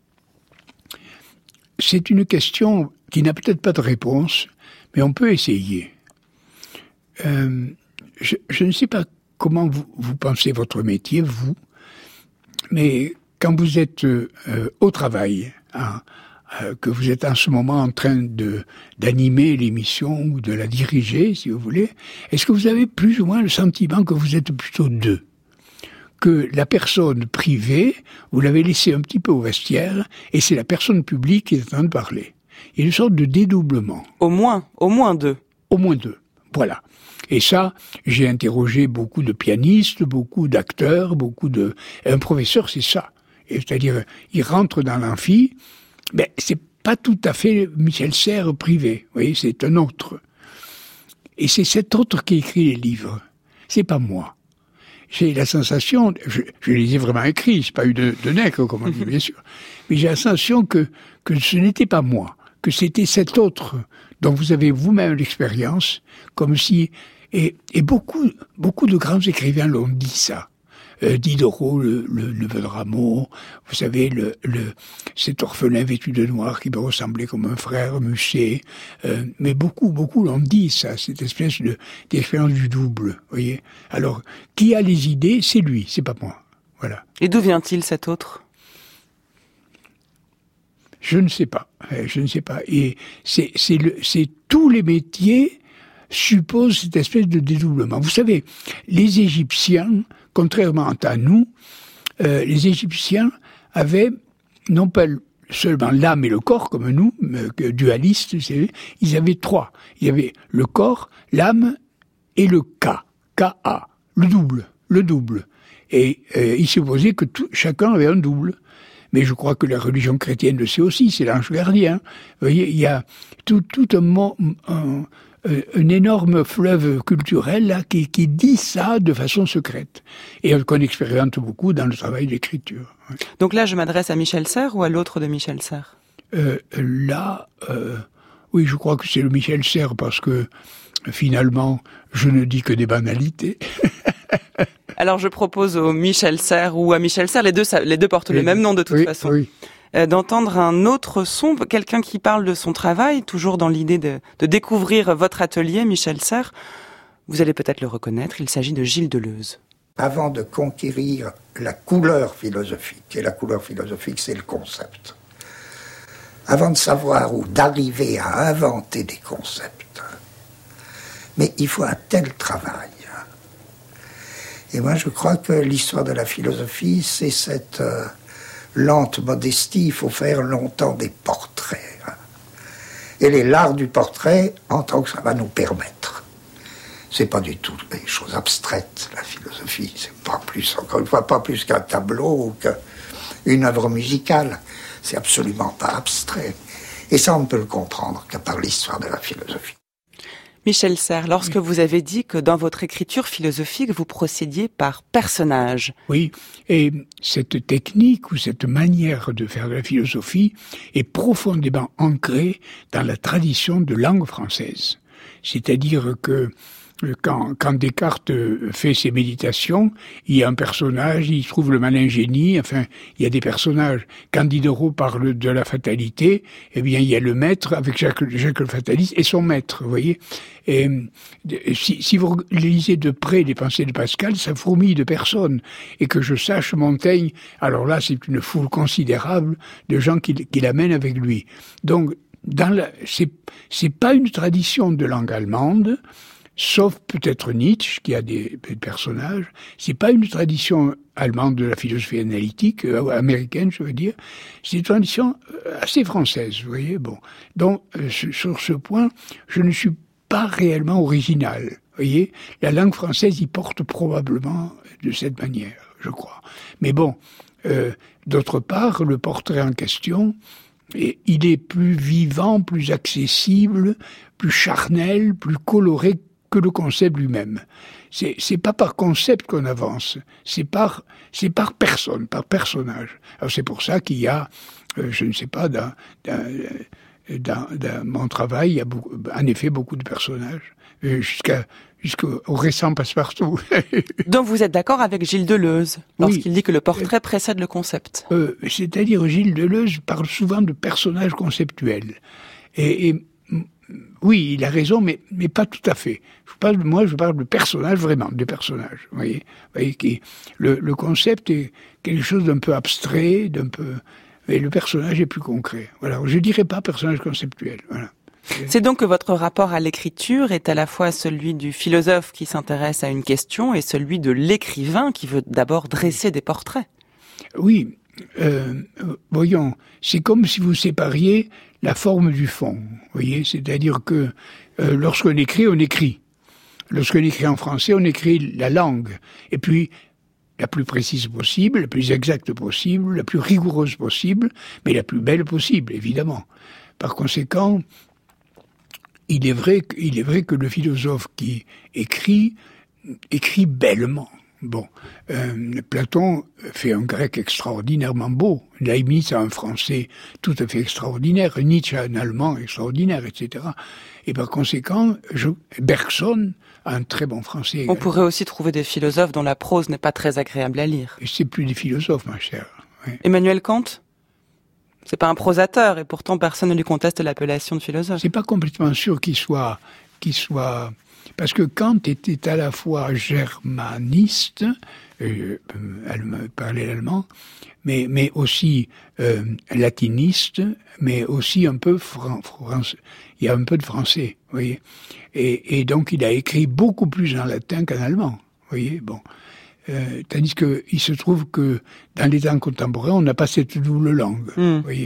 C'est une question qui n'a peut-être pas de réponse, mais on peut essayer. Euh, je, je ne sais pas comment vous, vous pensez votre métier, vous, mais quand vous êtes euh, au travail, hein, euh, que vous êtes en ce moment en train de d'animer l'émission ou de la diriger, si vous voulez, est-ce que vous avez plus ou moins le sentiment que vous êtes plutôt deux ? Que la personne privée, vous l'avez laissée un petit peu au vestiaire, et c'est la personne publique qui est en train de parler. Il y a une sorte de dédoublement. Au moins, au moins deux. Au moins deux, voilà. Et ça, j'ai interrogé beaucoup de pianistes, beaucoup d'acteurs, beaucoup de... Un professeur, c'est ça. Et c'est-à-dire, il rentre dans l'amphi, mais c'est pas tout à fait Michel Serres privé, vous voyez, c'est un autre. Et c'est cet autre qui écrit les livres. C'est pas moi. J'ai la sensation, je, je les ai vraiment écrits, c'est pas eu de, de nègre, comme on dit, bien sûr, mais j'ai la sensation que, que ce n'était pas moi, que c'était cet autre dont vous avez vous-même l'expérience, comme si, et, et beaucoup, beaucoup de grands écrivains l'ont dit ça. Euh, Diderot, le, le neveu de Rameau, vous savez, le, le, cet orphelin vêtu de noir qui me ressemblait comme un frère, Musset, euh, mais beaucoup, beaucoup l'ont dit ça, cette espèce de, d'expérience du double, voyez. Alors, qui a les idées, c'est lui, c'est pas moi, voilà. Et d'où vient-il cet autre ? Je ne sais pas, je ne sais pas. Et c'est, c'est, le, c'est tous les métiers supposent cette espèce de dédoublement. Vous savez, les Égyptiens, contrairement à nous, euh, les Égyptiens avaient non pas seulement l'âme et le corps, comme nous, dualistes, vous savez, ils avaient trois. Il y avait le corps, l'âme et le K, K-A, le double, le double. Et euh, il supposait que tout, chacun avait un double. Mais je crois que la religion chrétienne le sait aussi, c'est l'ange gardien. Vous voyez, il y a tout, tout un, un, un énorme fleuve culturel là, qui, qui dit ça de façon secrète. Et qu'on expérimente beaucoup dans le travail d'écriture. Donc là, je m'adresse à Michel Serres ou à l'autre de Michel Serres euh, Là, euh, oui, je crois que c'est le Michel Serres parce que finalement, je ne dis que des banalités. Alors je propose au Michel Serres ou à Michel Serres, les deux, ça, les deux portent les le même nom de toute oui, façon, oui. euh, d'entendre un autre son, quelqu'un qui parle de son travail, toujours dans l'idée de, de découvrir votre atelier, Michel Serres. Vous allez peut-être le reconnaître, il s'agit de Gilles Deleuze. Avant de conquérir la couleur philosophique, et la couleur philosophique c'est le concept, avant de savoir ou d'arriver à inventer des concepts, mais il faut un tel travail. Et moi, je crois que l'histoire de la philosophie, c'est cette euh, lente modestie. Il faut faire longtemps des portraits. Hein. Et l'art du portrait, en tant que ça va nous permettre. C'est pas du tout des choses abstraites, la philosophie. C'est pas plus, encore une fois, pas plus qu'un tableau ou qu'une œuvre musicale. C'est absolument pas abstrait. Et ça, on ne peut le comprendre que par l'histoire de la philosophie. Michel Serres, lorsque vous avez dit que dans votre écriture philosophique, vous procédiez par personnage. Oui, et cette technique ou cette manière de faire de la philosophie est profondément ancrée dans la tradition de langue française. C'est-à-dire que Quand, quand Descartes fait ses méditations, il y a un personnage, il trouve le malin génie, enfin, il y a des personnages. Quand Diderot parle de la fatalité, eh bien, il y a le maître avec Jacques, Jacques le fataliste et son maître, vous voyez. Et si, si vous lisez de près les pensées de Pascal, ça fourmille de personnes. Et que je sache, Montaigne, alors là, c'est une foule considérable de gens qui, qui l'amènent avec lui. Donc, dans la, c'est, c'est pas une tradition de langue allemande, sauf peut-être Nietzsche, qui a des, des personnages. C'est pas une tradition allemande de la philosophie analytique, euh, américaine, je veux dire. C'est une tradition assez française, vous voyez. Bon, donc euh, sur ce point, je ne suis pas réellement original. Vous voyez, la langue française y porte probablement de cette manière, je crois. Mais bon, euh, d'autre part, le portrait en question, et il est plus vivant, plus accessible, plus charnel, plus coloré que le concept lui-même. C'est, c'est pas par concept qu'on avance, c'est par, c'est par personne, par personnage. Alors c'est pour ça qu'il y a, euh, je ne sais pas, dans, dans, dans, dans mon travail, il y a beaucoup, en effet beaucoup de personnages, euh, jusqu'à, jusqu'au récent Passepartout. Donc vous êtes d'accord avec Gilles Deleuze, lorsqu'il oui. dit que le portrait précède le concept. Euh, c'est-à-dire, Gilles Deleuze parle souvent de personnages conceptuels. Et, et oui, il a raison, mais, mais pas tout à fait. Je parle, moi, je parle de personnages, vraiment, de personnages. Vous voyez, vous voyez qui, le, le concept est quelque chose d'un peu abstrait, d'un peu, mais le personnage est plus concret. Voilà, je dirais pas personnage conceptuel. Voilà. C'est donc que votre rapport à l'écriture est à la fois celui du philosophe qui s'intéresse à une question et celui de l'écrivain qui veut d'abord dresser des portraits. Oui, euh, voyons, c'est comme si vous sépariez la forme du fond, vous voyez, c'est-à-dire que euh, lorsqu'on écrit, on écrit. Lorsqu'on écrit en français, on écrit la langue, et puis la plus précise possible, la plus exacte possible, la plus rigoureuse possible, mais la plus belle possible, évidemment. Par conséquent, il est vrai, il est vrai que le philosophe qui écrit, écrit bellement. Bon, euh, Platon fait un grec extraordinairement beau, Leibniz a un français tout à fait extraordinaire, Nietzsche a un allemand extraordinaire, et cetera. Et par conséquent, je, Bergson a un très bon français. On également. pourrait aussi trouver des philosophes dont la prose n'est pas très agréable à lire. Et c'est plus des philosophes, ma chère. Ouais. Emmanuel Kant ? C'est pas un prosateur, et pourtant personne ne lui conteste l'appellation de philosophe. C'est pas complètement sûr qu'il soit, qu'il soit, parce que Kant était à la fois germaniste, euh, elle parlait l'allemand, mais, mais aussi euh, latiniste, mais aussi un peu fran- français. Il y a un peu de français, vous voyez. Et, et donc il a écrit beaucoup plus en latin qu'en allemand, vous voyez. Bon. Euh, tandis que il se trouve que dans les temps contemporains, on n'a pas cette double langue, mmh. vous voyez.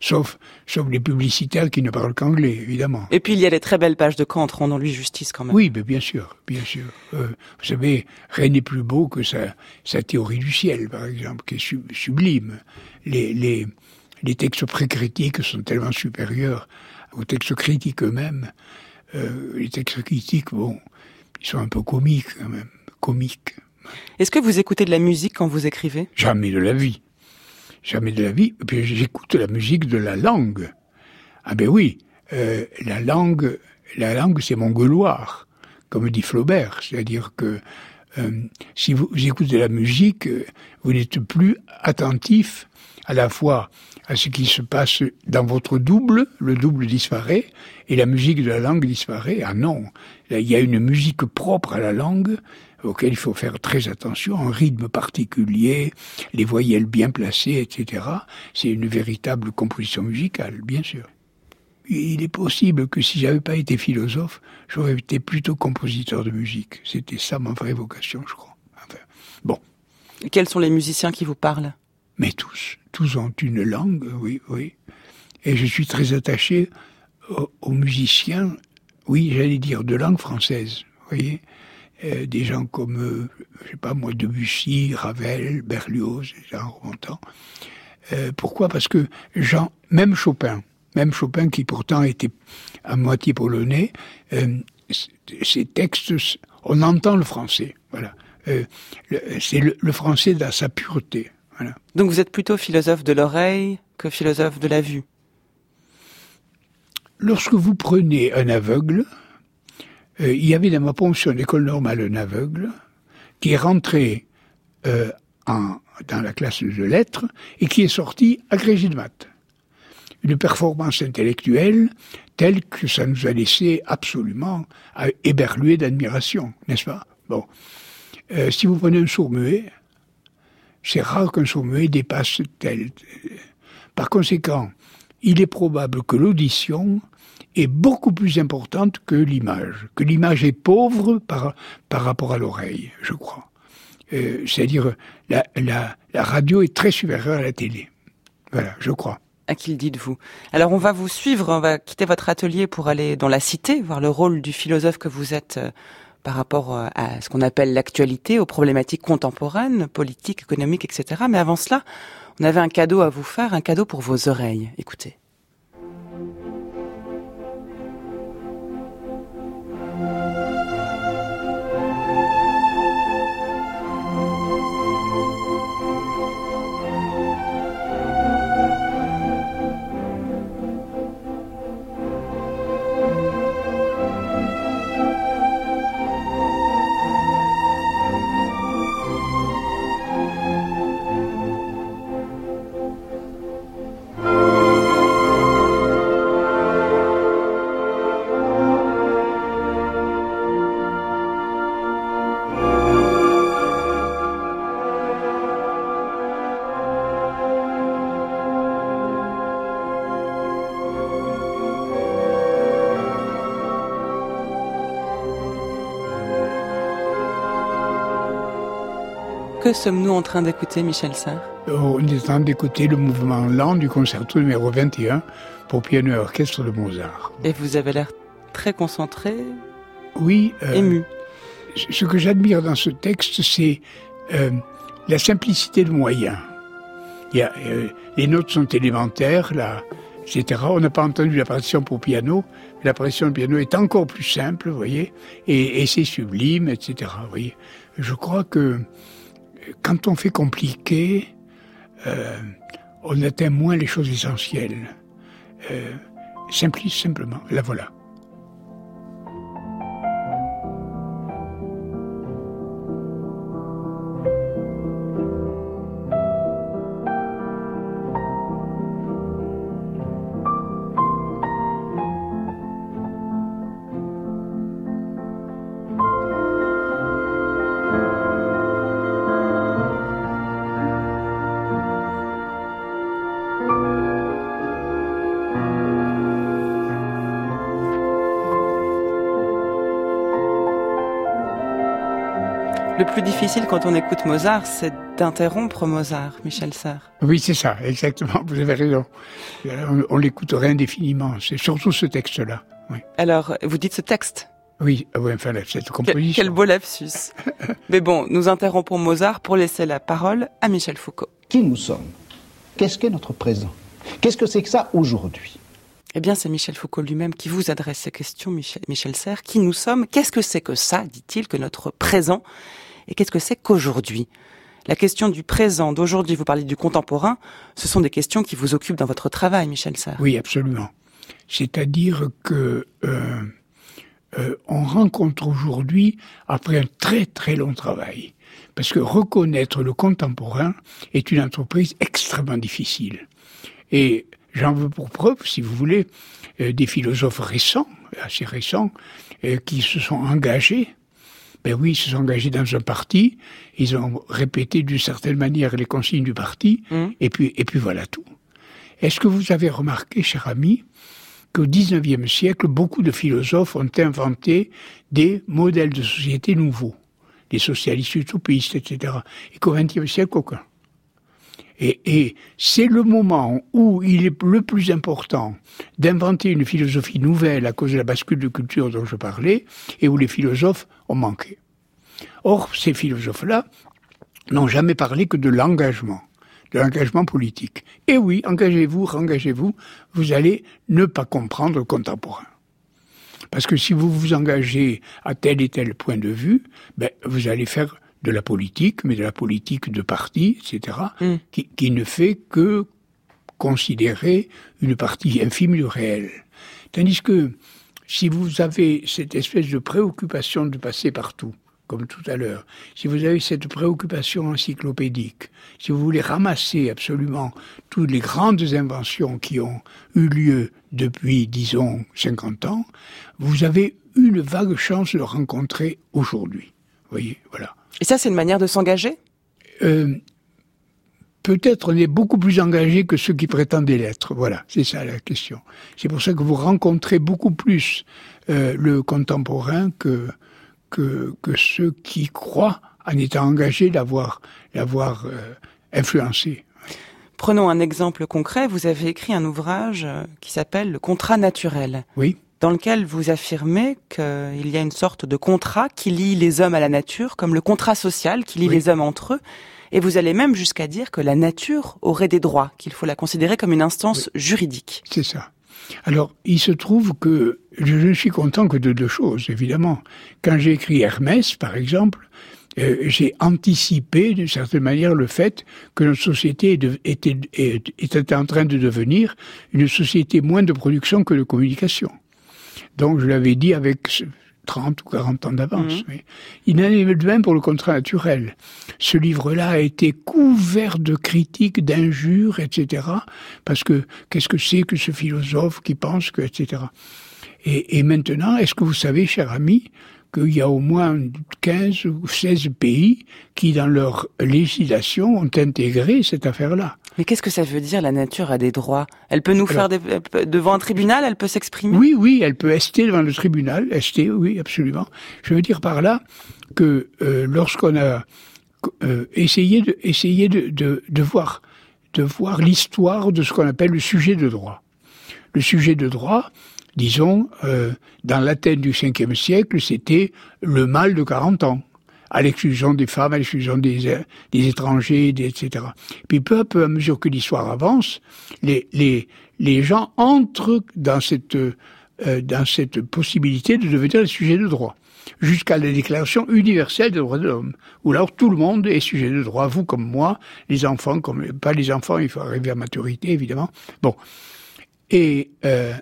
Sauf, sauf les publicitaires qui ne parlent qu'anglais, évidemment. Et puis il y a les très belles pages de Kant, rendons-lui justice quand même. Oui, mais bien sûr, bien sûr. Euh, vous savez, rien n'est plus beau que sa, sa théorie du ciel, par exemple, qui est sub, sublime. Les, les, les textes pré-critiques sont tellement supérieurs aux textes critiques eux-mêmes. Euh, les textes critiques, bon, ils sont un peu comiques quand même, comiques. Est-ce que vous écoutez de la musique quand vous écrivez ? Jamais de la vie. Jamais de la vie. Et puis j'écoute la musique de la langue. Ah ben oui, euh, la langue, la langue c'est mon gueuloir, comme dit Flaubert. C'est-à-dire que euh, si vous, vous écoutez la musique, vous n'êtes plus attentif à la fois à ce qui se passe dans votre double, le double disparaît, et la musique de la langue disparaît. Ah non, là, il y a une musique propre à la langue, auquel il faut faire très attention, un rythme particulier, les voyelles bien placées, et cetera. C'est une véritable composition musicale, bien sûr. Il est possible que si j'avais pas été philosophe, j'aurais été plutôt compositeur de musique. C'était ça ma vraie vocation, je crois. Enfin, bon. Quels sont les musiciens qui vous parlent ? Mais tous, tous ont une langue, oui, oui. Et je suis très attaché aux, aux musiciens, oui, j'allais dire de langue française, vous voyez. Euh, des gens comme, euh, je sais pas moi, Debussy, Ravel, Berlioz, des gens remontants. Euh, pourquoi ? Parce que Jean, même Chopin, même Chopin qui pourtant était à moitié polonais, euh, ses textes, on entend le français, voilà. Euh, le, c'est le, le français dans sa pureté, voilà. Donc vous êtes plutôt philosophe de l'oreille que philosophe de la vue ? Lorsque vous prenez un aveugle, Euh, il y avait dans ma promotion d'école normale un aveugle qui est rentré euh, en, dans la classe de lettres et qui est sorti agrégé de maths. Une performance intellectuelle telle que ça nous a laissé absolument éberlués d'admiration, n'est-ce pas ? Bon, euh, si vous prenez un sourd-muet, c'est rare qu'un sourd-muet dépasse tel. Par conséquent, il est probable que l'audition est beaucoup plus importante que l'image, que l'image est pauvre par, par rapport à l'oreille, je crois. Euh, c'est-à-dire, la, la, la radio est très supérieure à la télé. Voilà, je crois. À qui le dites-vous ? Alors on va vous suivre, on va quitter votre atelier pour aller dans la cité, voir le rôle du philosophe que vous êtes euh, par rapport à ce qu'on appelle l'actualité, aux problématiques contemporaines, politiques, économiques, et cetera. Mais avant cela, on avait un cadeau à vous faire, un cadeau pour vos oreilles. Écoutez. Que sommes-nous en train d'écouter, Michel Serres ? On est en train d'écouter le mouvement lent du concerto numéro vingt et un pour piano et orchestre de Mozart. Et vous avez l'air très concentré, oui, euh, ému. Ce que j'admire dans ce texte, c'est euh, la simplicité de moyens. Il y a, euh, les notes sont élémentaires, là, et cetera. On n'a pas entendu la partition pour piano, mais la partition de piano est encore plus simple, vous voyez, et, et c'est sublime, et cetera. Vous voyez. Je crois que quand on fait compliqué, euh, on atteint moins les choses essentielles. Euh, simpliste, simplement. La voilà. Le plus difficile quand on écoute Mozart, c'est d'interrompre Mozart, Michel Serres. Oui, c'est ça, exactement, vous avez raison. On, on l'écouterait indéfiniment, c'est surtout ce texte-là. Oui. Alors, vous dites ce texte ? Oui, oui, enfin, cette composition. Quel, quel beau lapsus. Mais bon, nous interrompons Mozart pour laisser la parole à Michel Foucault. Qui nous sommes ? Qu'est-ce qu'est notre présent ? Qu'est-ce que c'est que ça aujourd'hui ? Eh bien, c'est Michel Foucault lui-même qui vous adresse ces questions, Michel, Michel Serres. Qui nous sommes ? Qu'est-ce que c'est que ça, dit-il, que notre présent ? Et qu'est-ce que c'est qu'aujourd'hui ? La question du présent, d'aujourd'hui, vous parlez du contemporain, ce sont des questions qui vous occupent dans votre travail, Michel Serres. Oui, absolument. C'est-à-dire que euh, euh, on rencontre aujourd'hui, après un très très long travail, parce que reconnaître le contemporain est une entreprise extrêmement difficile. Et j'en veux pour preuve, si vous voulez, euh, des philosophes récents, assez récents, euh, qui se sont engagés. Ben oui, ils se sont engagés dans un parti, ils ont répété d'une certaine manière les consignes du parti, mmh. et puis et puis voilà tout. Est-ce que vous avez remarqué, cher ami, qu'au dix-neuvième siècle, beaucoup de philosophes ont inventé des modèles de société nouveaux, des socialistes utopistes, et cetera, et qu'au vingtième siècle, aucun. Et, et c'est le moment où il est le plus important d'inventer une philosophie nouvelle à cause de la bascule de culture dont je parlais, et où les philosophes ont manqué. Or, ces philosophes-là n'ont jamais parlé que de l'engagement, de l'engagement politique. Et oui, engagez-vous, engagez-vous, vous allez ne pas comprendre le contemporain. Parce que si vous vous engagez à tel et tel point de vue, ben, vous allez faire de la politique, mais de la politique de parti, et cetera, mm. qui, qui ne fait que considérer une partie infime du réel. Tandis que si vous avez cette espèce de préoccupation de passer partout, comme tout à l'heure, si vous avez cette préoccupation encyclopédique, si vous voulez ramasser absolument toutes les grandes inventions qui ont eu lieu depuis, disons, cinquante ans, vous avez une vague chance de le rencontrer aujourd'hui. Vous voyez, voilà. Et ça, c'est une manière de s'engager ? euh, Peut-être on est beaucoup plus engagé que ceux qui prétendaient l'être. Voilà, c'est ça la question. C'est pour ça que vous rencontrez beaucoup plus euh, le contemporain que, que, que ceux qui croient, en étant engagés, l'avoir, l'avoir euh, influencé. Prenons un exemple concret. Vous avez écrit un ouvrage qui s'appelle « Le contrat naturel ». Oui. Dans lequel vous affirmez qu'il y a une sorte de contrat qui lie les hommes à la nature, comme le contrat social qui lie oui. les hommes entre eux. Et vous allez même jusqu'à dire que la nature aurait des droits, qu'il faut la considérer comme une instance oui. juridique. C'est ça. Alors, il se trouve que je ne suis content que de deux choses, évidemment. Quand j'ai écrit Hermès, par exemple, euh, j'ai anticipé d'une certaine manière le fait que notre société était, était en train de devenir une société moins de production que de communication. Donc, je l'avais dit avec trente ou quarante ans d'avance. Mmh. Il en est de même pour le contrat naturel. Ce livre-là a été couvert de critiques, d'injures, et cetera. Parce que, qu'est-ce que c'est que ce philosophe qui pense que, et cetera. Et, et maintenant, est-ce que vous savez, cher ami, qu'il y a au moins quinze ou seize pays qui, dans leur législation, ont intégré cette affaire-là. Mais qu'est-ce que ça veut dire, la nature a des droits ? Elle peut nous Alors, faire des, peut, devant un tribunal, elle peut s'exprimer ? Oui, oui, elle peut ester devant le tribunal, ester, oui, absolument. Je veux dire par là que euh, lorsqu'on a euh, essayé, de, essayé de, de, de voir, de voir l'histoire de ce qu'on appelle le sujet de droit. Le sujet de droit, disons, euh, dans l'Athènes du cinquième siècle, c'était le mâle de quarante ans, à l'exclusion des femmes, à l'exclusion des, des étrangers, des, et cetera. Puis peu à peu, à mesure que l'histoire avance, les, les, les gens entrent dans cette, euh, dans cette possibilité de devenir des sujets de droit, jusqu'à la Déclaration universelle des droits de l'homme, où là, tout le monde est sujet de droit, vous comme moi, les enfants, comme pas les enfants, il faut arriver à maturité, évidemment. Bon. Et euh,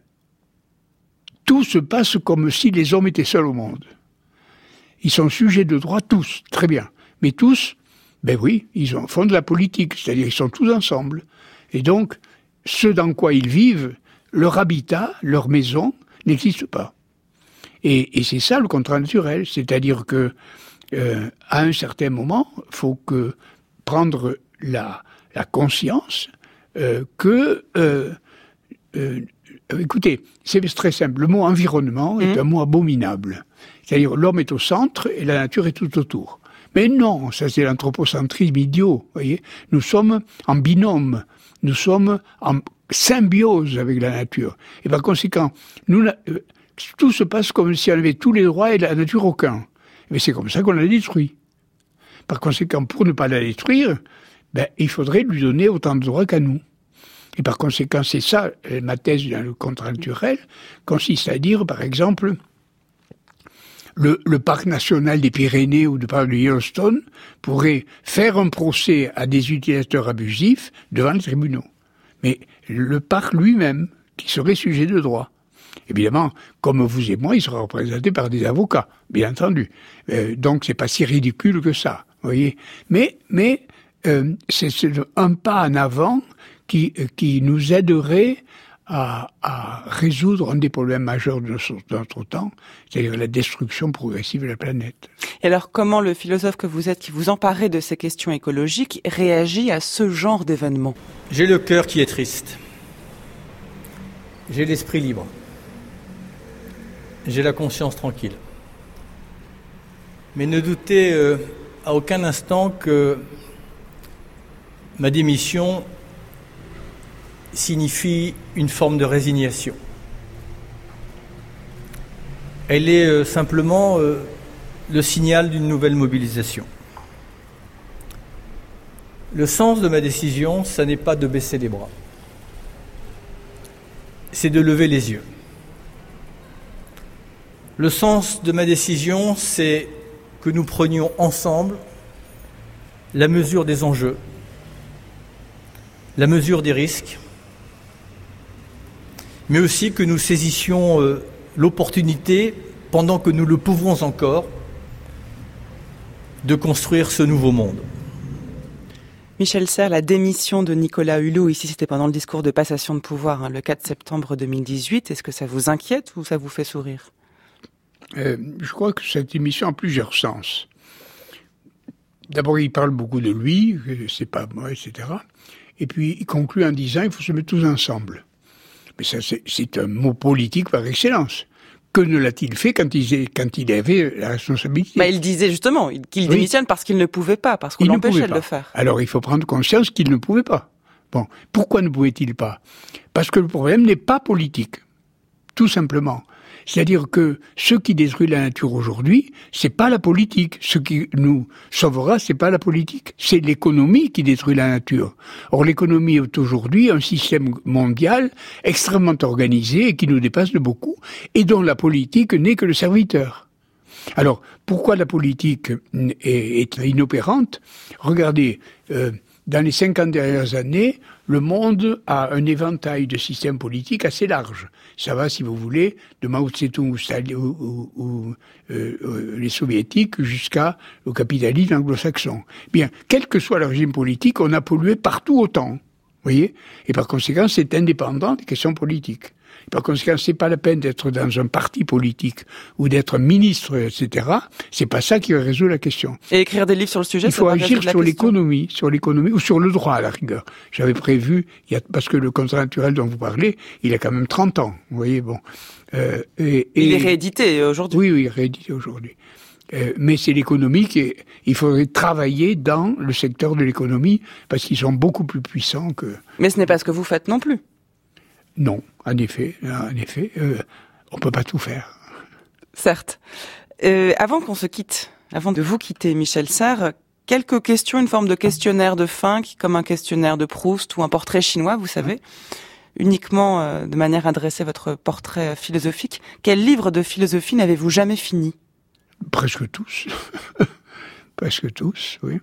tout se passe comme si les hommes étaient seuls au monde. Ils sont sujets de droit tous, très bien. Mais tous, ben oui, ils ont, font de la politique, c'est-à-dire ils sont tous ensemble. Et donc, ce dans quoi ils vivent, leur habitat, leur maison, n'existe pas. Et, et c'est ça le contrat naturel, c'est-à-dire que euh, à un certain moment, il faut que prendre la, la conscience euh, que... Euh, euh, écoutez, c'est très simple, le mot environnement mmh. est un mot abominable. C'est-à-dire l'homme est au centre et la nature est tout autour. Mais non, ça c'est l'anthropocentrisme idiot, voyez. Nous sommes en binôme, nous sommes en symbiose avec la nature. Et par conséquent, nous, tout se passe comme si on avait tous les droits et la nature aucun. Mais c'est comme ça qu'on la détruit. Par conséquent, pour ne pas la détruire, ben, il faudrait lui donner autant de droits qu'à nous. Et par conséquent, c'est ça, ma thèse dans le contrat naturel, consiste à dire, par exemple, le, le parc national des Pyrénées ou le parc de Yellowstone pourrait faire un procès à des utilisateurs abusifs devant les tribunaux. Mais le parc lui-même, qui serait sujet de droit. Évidemment, comme vous et moi, il sera représenté par des avocats, bien entendu. Euh, donc, c'est pas si ridicule que ça, vous voyez. Mais, mais euh, c'est, c'est un pas en avant qui, qui nous aiderait à, à résoudre un des problèmes majeurs de notre, de notre temps, c'est-à-dire la destruction progressive de la planète. Et alors, comment le philosophe que vous êtes, qui vous emparez de ces questions écologiques, réagit à ce genre d'événements ? J'ai le cœur qui est triste. J'ai l'esprit libre. J'ai la conscience tranquille. Mais ne doutez euh, à aucun instant que ma démission signifie une forme de résignation. Elle est euh, simplement euh, le signal d'une nouvelle mobilisation. Le sens de ma décision, ça n'est pas de baisser les bras. C'est de lever les yeux. Le sens de ma décision, c'est que nous prenions ensemble la mesure des enjeux, la mesure des risques, mais aussi que nous saisissions euh, l'opportunité, pendant que nous le pouvons encore, de construire ce nouveau monde. Michel Serres, la démission de Nicolas Hulot, ici c'était pendant le discours de passation de pouvoir, hein, le quatre septembre deux mille dix-huit, est-ce que ça vous inquiète ou ça vous fait sourire ? Euh, je crois que cette émission a plusieurs sens. D'abord, il parle beaucoup de lui, que c'est pas moi, et cetera. Et puis, il conclut en disant, il faut se mettre tous ensemble. Mais ça, c'est, c'est un mot politique par excellence. Que ne l'a-t-il fait quand il, quand il avait la responsabilité ? Bah, il disait justement qu'il oui. démissionne parce qu'il ne pouvait pas, parce qu'on l'empêchait de le faire. Alors, il faut prendre conscience qu'il ne pouvait pas. Bon, pourquoi ne pouvait-il pas ? Parce que le problème n'est pas politique, tout simplement. C'est-à-dire que ce qui détruit la nature aujourd'hui, c'est pas la politique. Ce qui nous sauvera, c'est pas la politique. C'est l'économie qui détruit la nature. Or, l'économie est aujourd'hui un système mondial extrêmement organisé et qui nous dépasse de beaucoup et dont la politique n'est que le serviteur. Alors, pourquoi la politique est, est inopérante ? Regardez, euh, dans les cinquante dernières années, le monde a un éventail de systèmes politiques assez large. Ça va, si vous voulez, de Mao Tse-tung ou, ou, ou euh, les soviétiques jusqu'au capitalisme anglo-saxon. Bien, quel que soit le régime politique, on a pollué partout autant. Vous voyez ? Et par conséquent, c'est indépendant des questions politiques. Et par conséquent, c'est pas la peine d'être dans un parti politique ou d'être ministre, et cetera. C'est pas ça qui va résoudre la question. Et écrire des livres sur le sujet, il ça faut va agir résoudre sur la l'économie, sur l'économie ou sur le droit à la rigueur. J'avais prévu, il y a, parce que le contrat naturel dont vous parlez, il a quand même trente ans. Vous voyez, bon. Euh, et, et, il est réédité aujourd'hui. Oui, oui, réédité aujourd'hui. Euh, mais c'est l'économie qui est, il faudrait travailler dans le secteur de l'économie parce qu'ils sont beaucoup plus puissants que... Mais ce n'est pas ce que vous faites non plus. Non, en effet, en effet, euh, on peut pas tout faire. Certes. Euh, avant qu'on se quitte, avant de vous quitter, Michel Serres, quelques questions, une forme de questionnaire de fin, qui comme un questionnaire de Proust ou un portrait chinois, vous savez, uniquement euh, de manière à dresser votre portrait philosophique. Quel livre de philosophie n'avez-vous jamais fini ? Presque tous. Presque tous, oui.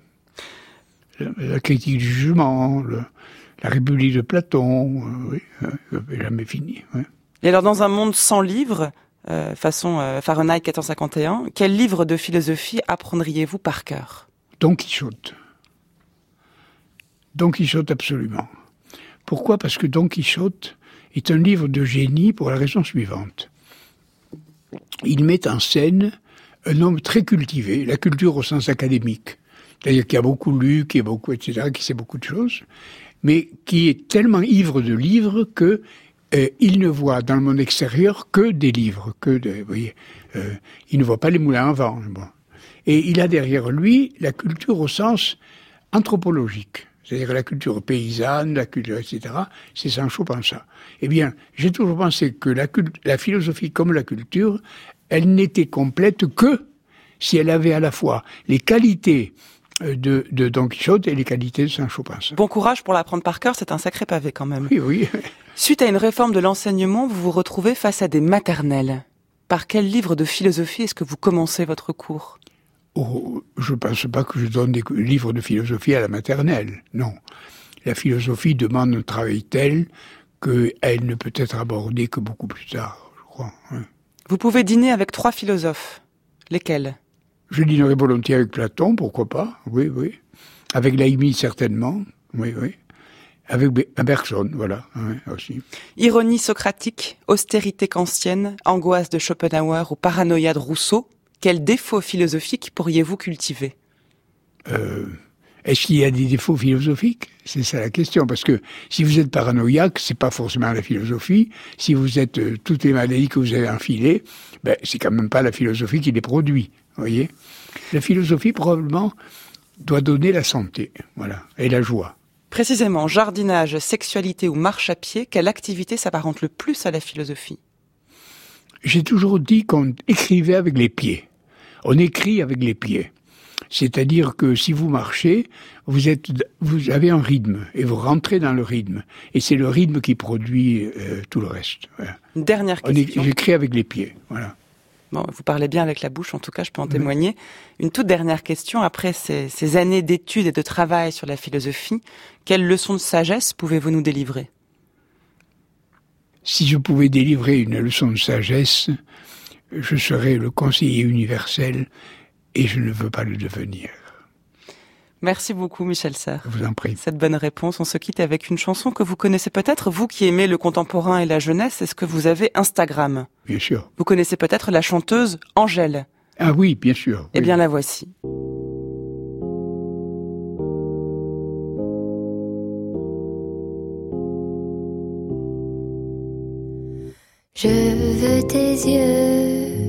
La, la critique du jugement, le... La République de Platon, euh, oui, euh, je n'avais jamais fini. Ouais. Et alors, dans un monde sans livres, euh, façon euh, Fahrenheit quatre cent cinquante et un, quel livre de philosophie apprendriez-vous par cœur ? Don Quichotte. Don Quichotte, absolument. Pourquoi ? Parce que Don Quichotte est un livre de génie pour la raison suivante. Il met en scène un homme très cultivé, la culture au sens académique, c'est-à-dire qui a beaucoup lu, qui a beaucoup, et cetera, qui sait beaucoup de choses, mais qui est tellement ivre de livres que euh, il ne voit dans le monde extérieur que des livres, que de, vous voyez, euh, il ne voit pas les moulins à vent. Bon. Et il a derrière lui la culture au sens anthropologique. C'est-à-dire la culture paysanne, la culture, et cetera. C'est Sancho Panza. Eh bien, j'ai toujours pensé que la, cult- la philosophie comme la culture, elle n'était complète que si elle avait à la fois les qualités de, de Don Quichotte et les qualités de Sancho Panza. Bon courage pour l'apprendre par cœur, c'est un sacré pavé quand même. Oui, oui. Suite à une réforme de l'enseignement, vous vous retrouvez face à des maternelles. Par quel livre de philosophie est-ce que vous commencez votre cours ? Oh, je ne pense pas que je donne des livres de philosophie à la maternelle, non. La philosophie demande un travail tel qu'elle ne peut être abordée que beaucoup plus tard, je crois. Hein. Vous pouvez dîner avec trois philosophes. Lesquels ? Je dînerai volontiers avec Platon, pourquoi pas, oui, oui. Avec Laïmi, certainement, oui, oui. Avec Bergson, voilà, oui, aussi. Ironie socratique, austérité kantienne, angoisse de Schopenhauer ou paranoïa de Rousseau, quels défauts philosophiques pourriez-vous cultiver ? euh, Est-ce qu'il y a des défauts philosophiques ? C'est ça la question, parce que si vous êtes paranoïaque, c'est pas forcément la philosophie. Si vous êtes euh, toutes les maladies que vous avez enfilées, ben c'est quand même pas la philosophie qui les produit, voyez. La philosophie probablement doit donner la santé, voilà, et la joie. Précisément, jardinage, sexualité ou marche à pied, quelle activité s'apparente le plus à la philosophie ? J'ai toujours dit qu'on écrivait avec les pieds. On écrit avec les pieds. C'est-à-dire que si vous marchez, vous êtes, vous avez un rythme et vous rentrez dans le rythme. Et c'est le rythme qui produit euh, tout le reste. Voilà. Une dernière question. J'écris avec les pieds, voilà. Bon, vous parlez bien avec la bouche, en tout cas, je peux en témoigner. Une toute dernière question. Après ces, ces années d'études et de travail sur la philosophie, quelles leçons de sagesse pouvez-vous nous délivrer ? Si je pouvais délivrer une leçon de sagesse, je serais le conseiller universel et je ne veux pas le devenir. Merci beaucoup, Michel Serres. Je vous en prie. Cette bonne réponse. On se quitte avec une chanson que vous connaissez peut-être. Vous qui aimez le contemporain et la jeunesse, est-ce que vous avez Instagram ? Bien sûr. Vous connaissez peut-être la chanteuse Angèle ? Ah oui, bien sûr. Eh oui. bien, la voici. Je veux tes yeux,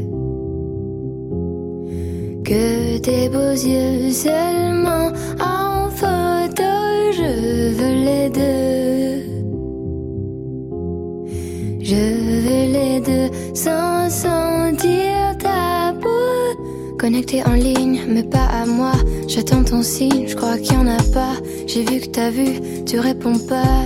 que tes beaux yeux seulement en photo, je veux les deux. Je veux les deux sans sentir ta peau. Connecté en ligne, mais pas à moi. J'attends ton signe, je crois qu'il y en a pas. J'ai vu que t'as vu, tu réponds pas.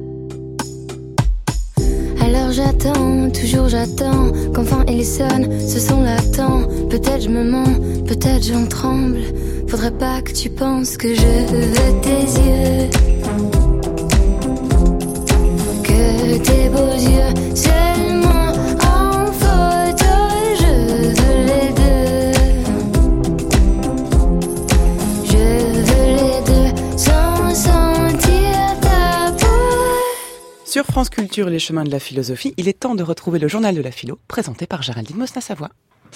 Alors j'attends, toujours j'attends, qu'enfin il sonne, ce son l'attend. Peut-être je me mens, peut-être j'en tremble. Faudrait pas que tu penses que je veux tes yeux, que tes beaux yeux seulement en photo, je veux les deux. Je veux les deux sans sentir ta peau. Sur France Culture, les chemins de la philosophie, il est temps de retrouver le journal de la philo, présenté par Géraldine Mosna-Savoie.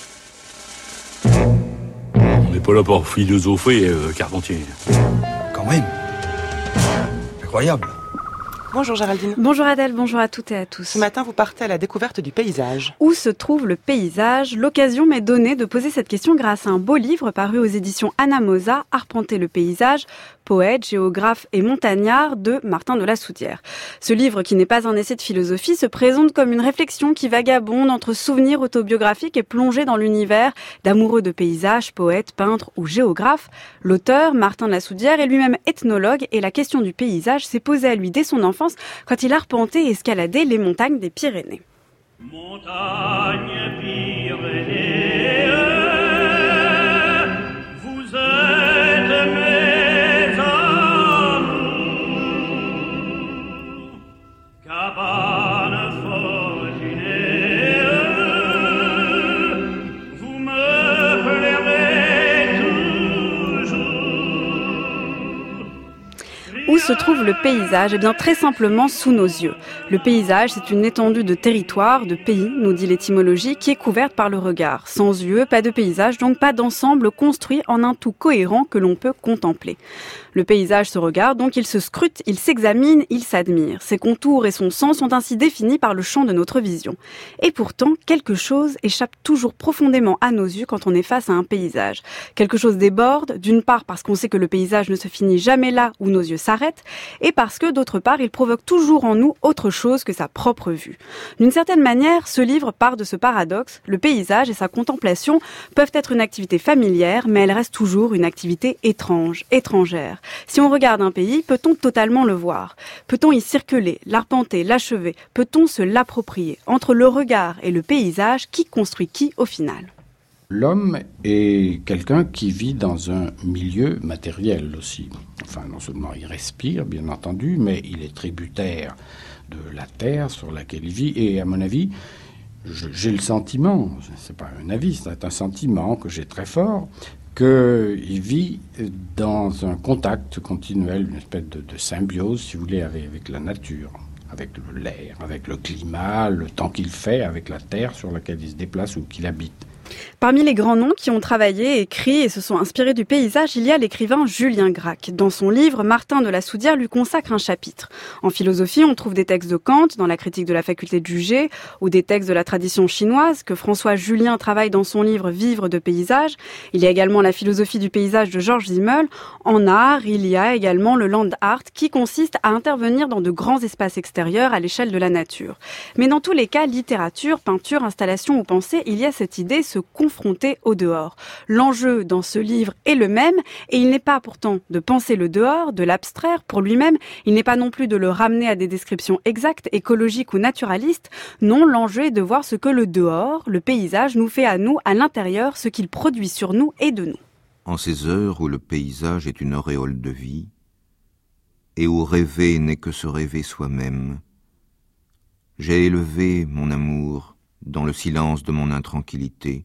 On n'est pas là pour philosopher, euh, Carpentier. Quand même. Incroyable. Bonjour Géraldine. Bonjour Adèle, bonjour à toutes et à tous. Ce matin, vous partez à la découverte du paysage. Où se trouve le paysage ? L'occasion m'est donnée de poser cette question grâce à un beau livre paru aux éditions Anamosa, Arpenter le paysage, poète, géographe et montagnard de Martin de la Soudière. Ce livre, qui n'est pas un essai de philosophie, se présente comme une réflexion qui vagabonde entre souvenirs autobiographiques et plongée dans l'univers d'amoureux de paysages, poètes, peintres ou géographes. L'auteur, Martin de la Soudière, est lui-même ethnologue et la question du paysage s'est posée à lui dès son enfance quand il arpentait et escaladait les montagnes des Pyrénées. Montagne Pyrénées, vous êtes mes amours, cabane fortunée, vous me plairez toujours. Où se se trouve le paysage ? Eh bien, très simplement sous nos yeux. Le paysage, c'est une étendue de territoire, de pays, nous dit l'étymologie, qui est couverte par le regard. Sans yeux, pas de paysage, donc pas d'ensemble construit en un tout cohérent que l'on peut contempler. Le paysage se regarde, donc il se scrute, il s'examine, il s'admire. Ses contours et son sens sont ainsi définis par le champ de notre vision. Et pourtant, quelque chose échappe toujours profondément à nos yeux quand on est face à un paysage. Quelque chose déborde, d'une part parce qu'on sait que le paysage ne se finit jamais là où nos yeux s'arrêtent, et parce que d'autre part, il provoque toujours en nous autre chose que sa propre vue. D'une certaine manière, ce livre part de ce paradoxe. Le paysage et sa contemplation peuvent être une activité familière, mais elle reste toujours une activité étrange, étrangère. Si on regarde un pays, peut-on totalement le voir ? Peut-on y circuler, l'arpenter, l'achever ? Peut-on se l'approprier ? Entre le regard et le paysage, qui construit qui au final ? L'homme est quelqu'un qui vit dans un milieu matériel aussi. Enfin, non seulement il respire, bien entendu, mais il est tributaire de la terre sur laquelle il vit. Et à mon avis, j'ai le sentiment, c'est pas un avis, c'est un sentiment que j'ai très fort, qu'il vit dans un contact continuel, une espèce de, de symbiose, si vous voulez, avec, avec la nature, avec l'air, avec le climat, le temps qu'il fait, avec la terre sur laquelle il se déplace ou qu'il habite. Parmi les grands noms qui ont travaillé, écrit et se sont inspirés du paysage, il y a l'écrivain Julien Gracq. Dans son livre, Martin de la Soudière lui consacre un chapitre. En philosophie, on trouve des textes de Kant dans la critique de la faculté de juger ou des textes de la tradition chinoise que François Julien travaille dans son livre Vivre de paysage. Il y a également la philosophie du paysage de Georges Simmel. En art, il y a également le land art qui consiste à intervenir dans de grands espaces extérieurs à l'échelle de la nature. Mais dans tous les cas, littérature, peinture, installation ou pensée, il y a cette idée, ce confronter au dehors. L'enjeu dans ce livre est le même et il n'est pas pourtant de penser le dehors, de l'abstraire pour lui-même, il n'est pas non plus de le ramener à des descriptions exactes, écologiques ou naturalistes. Non, l'enjeu est de voir ce que le dehors, le paysage, nous fait à nous, à l'intérieur, ce qu'il produit sur nous et de nous. En ces heures où le paysage est une auréole de vie et où rêver n'est que se rêver soi-même, j'ai élevé, mon amour, dans le silence de mon intranquillité,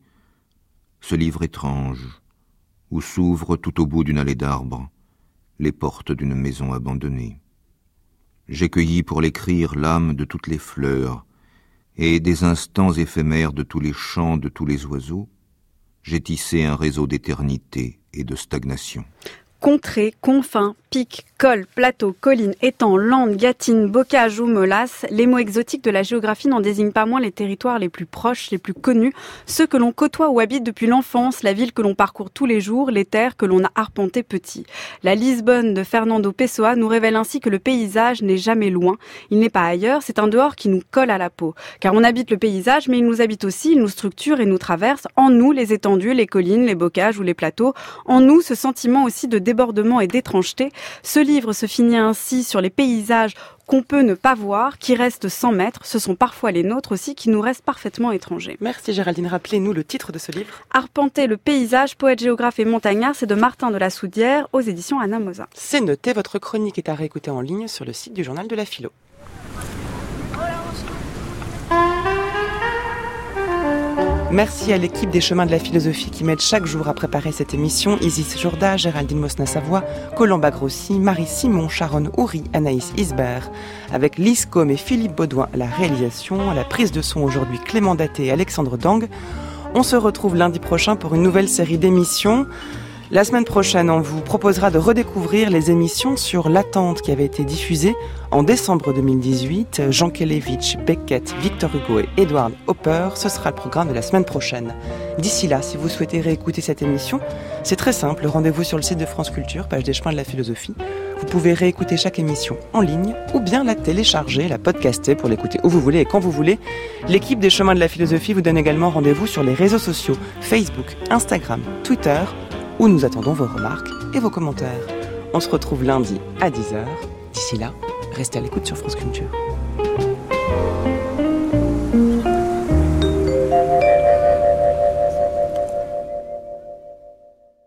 ce livre étrange, où s'ouvrent tout au bout d'une allée d'arbres les portes d'une maison abandonnée. J'ai cueilli pour l'écrire l'âme de toutes les fleurs, et des instants éphémères de tous les chants de tous les oiseaux, j'ai tissé un réseau d'éternité et de stagnation. Contrées, confins, pics, cols, plateaux, collines, étangs, landes, gâtines, bocages ou molasses, les mots exotiques de la géographie n'en désignent pas moins les territoires les plus proches, les plus connus, ceux que l'on côtoie ou habite depuis l'enfance, la ville que l'on parcourt tous les jours, les terres que l'on a arpentées petit. La Lisbonne de Fernando Pessoa nous révèle ainsi que le paysage n'est jamais loin, il n'est pas ailleurs, c'est un dehors qui nous colle à la peau. Car on habite le paysage, mais il nous habite aussi, il nous structure et nous traverse, en nous les étendues, les collines, les bocages ou les plateaux, en nous ce sentiment aussi de débordement et d'étrangeté. Ce livre se finit ainsi sur les paysages qu'on peut ne pas voir, qui restent sans maître. Ce sont parfois les nôtres aussi qui nous restent parfaitement étrangers. Merci Géraldine. Rappelez-nous le titre de ce livre. Arpenter le paysage, poète, géographe et montagnard, c'est de Martin de la Soudière aux éditions Anamosa. C'est noté, votre chronique est à réécouter en ligne sur le site du Journal de la Philo. Merci à l'équipe des Chemins de la Philosophie qui m'aide chaque jour à préparer cette émission. Isis Jourda, Géraldine Mosna-Savoie, Colomba Grossi, Marie Simon, Sharon Houry, Anaïs Isbert. Avec Lise Combe et Philippe Baudouin à la réalisation, à la prise de son aujourd'hui Clément Daté et Alexandre Dang. On se retrouve lundi prochain pour une nouvelle série d'émissions. La semaine prochaine, on vous proposera de redécouvrir les émissions sur l'attente qui avaient été diffusées en décembre deux mille dix-huit. Jean Kelevitch, Beckett, Victor Hugo et Edward Hopper, ce sera le programme de la semaine prochaine. D'ici là, si vous souhaitez réécouter cette émission, c'est très simple, rendez-vous sur le site de France Culture, page des Chemins de la Philosophie. Vous pouvez réécouter chaque émission en ligne ou bien la télécharger, la podcaster pour l'écouter où vous voulez et quand vous voulez. L'équipe des Chemins de la Philosophie vous donne également rendez-vous sur les réseaux sociaux Facebook, Instagram, Twitter, où nous attendons vos remarques et vos commentaires. On se retrouve lundi à dix heures. D'ici là, restez à l'écoute sur France Culture.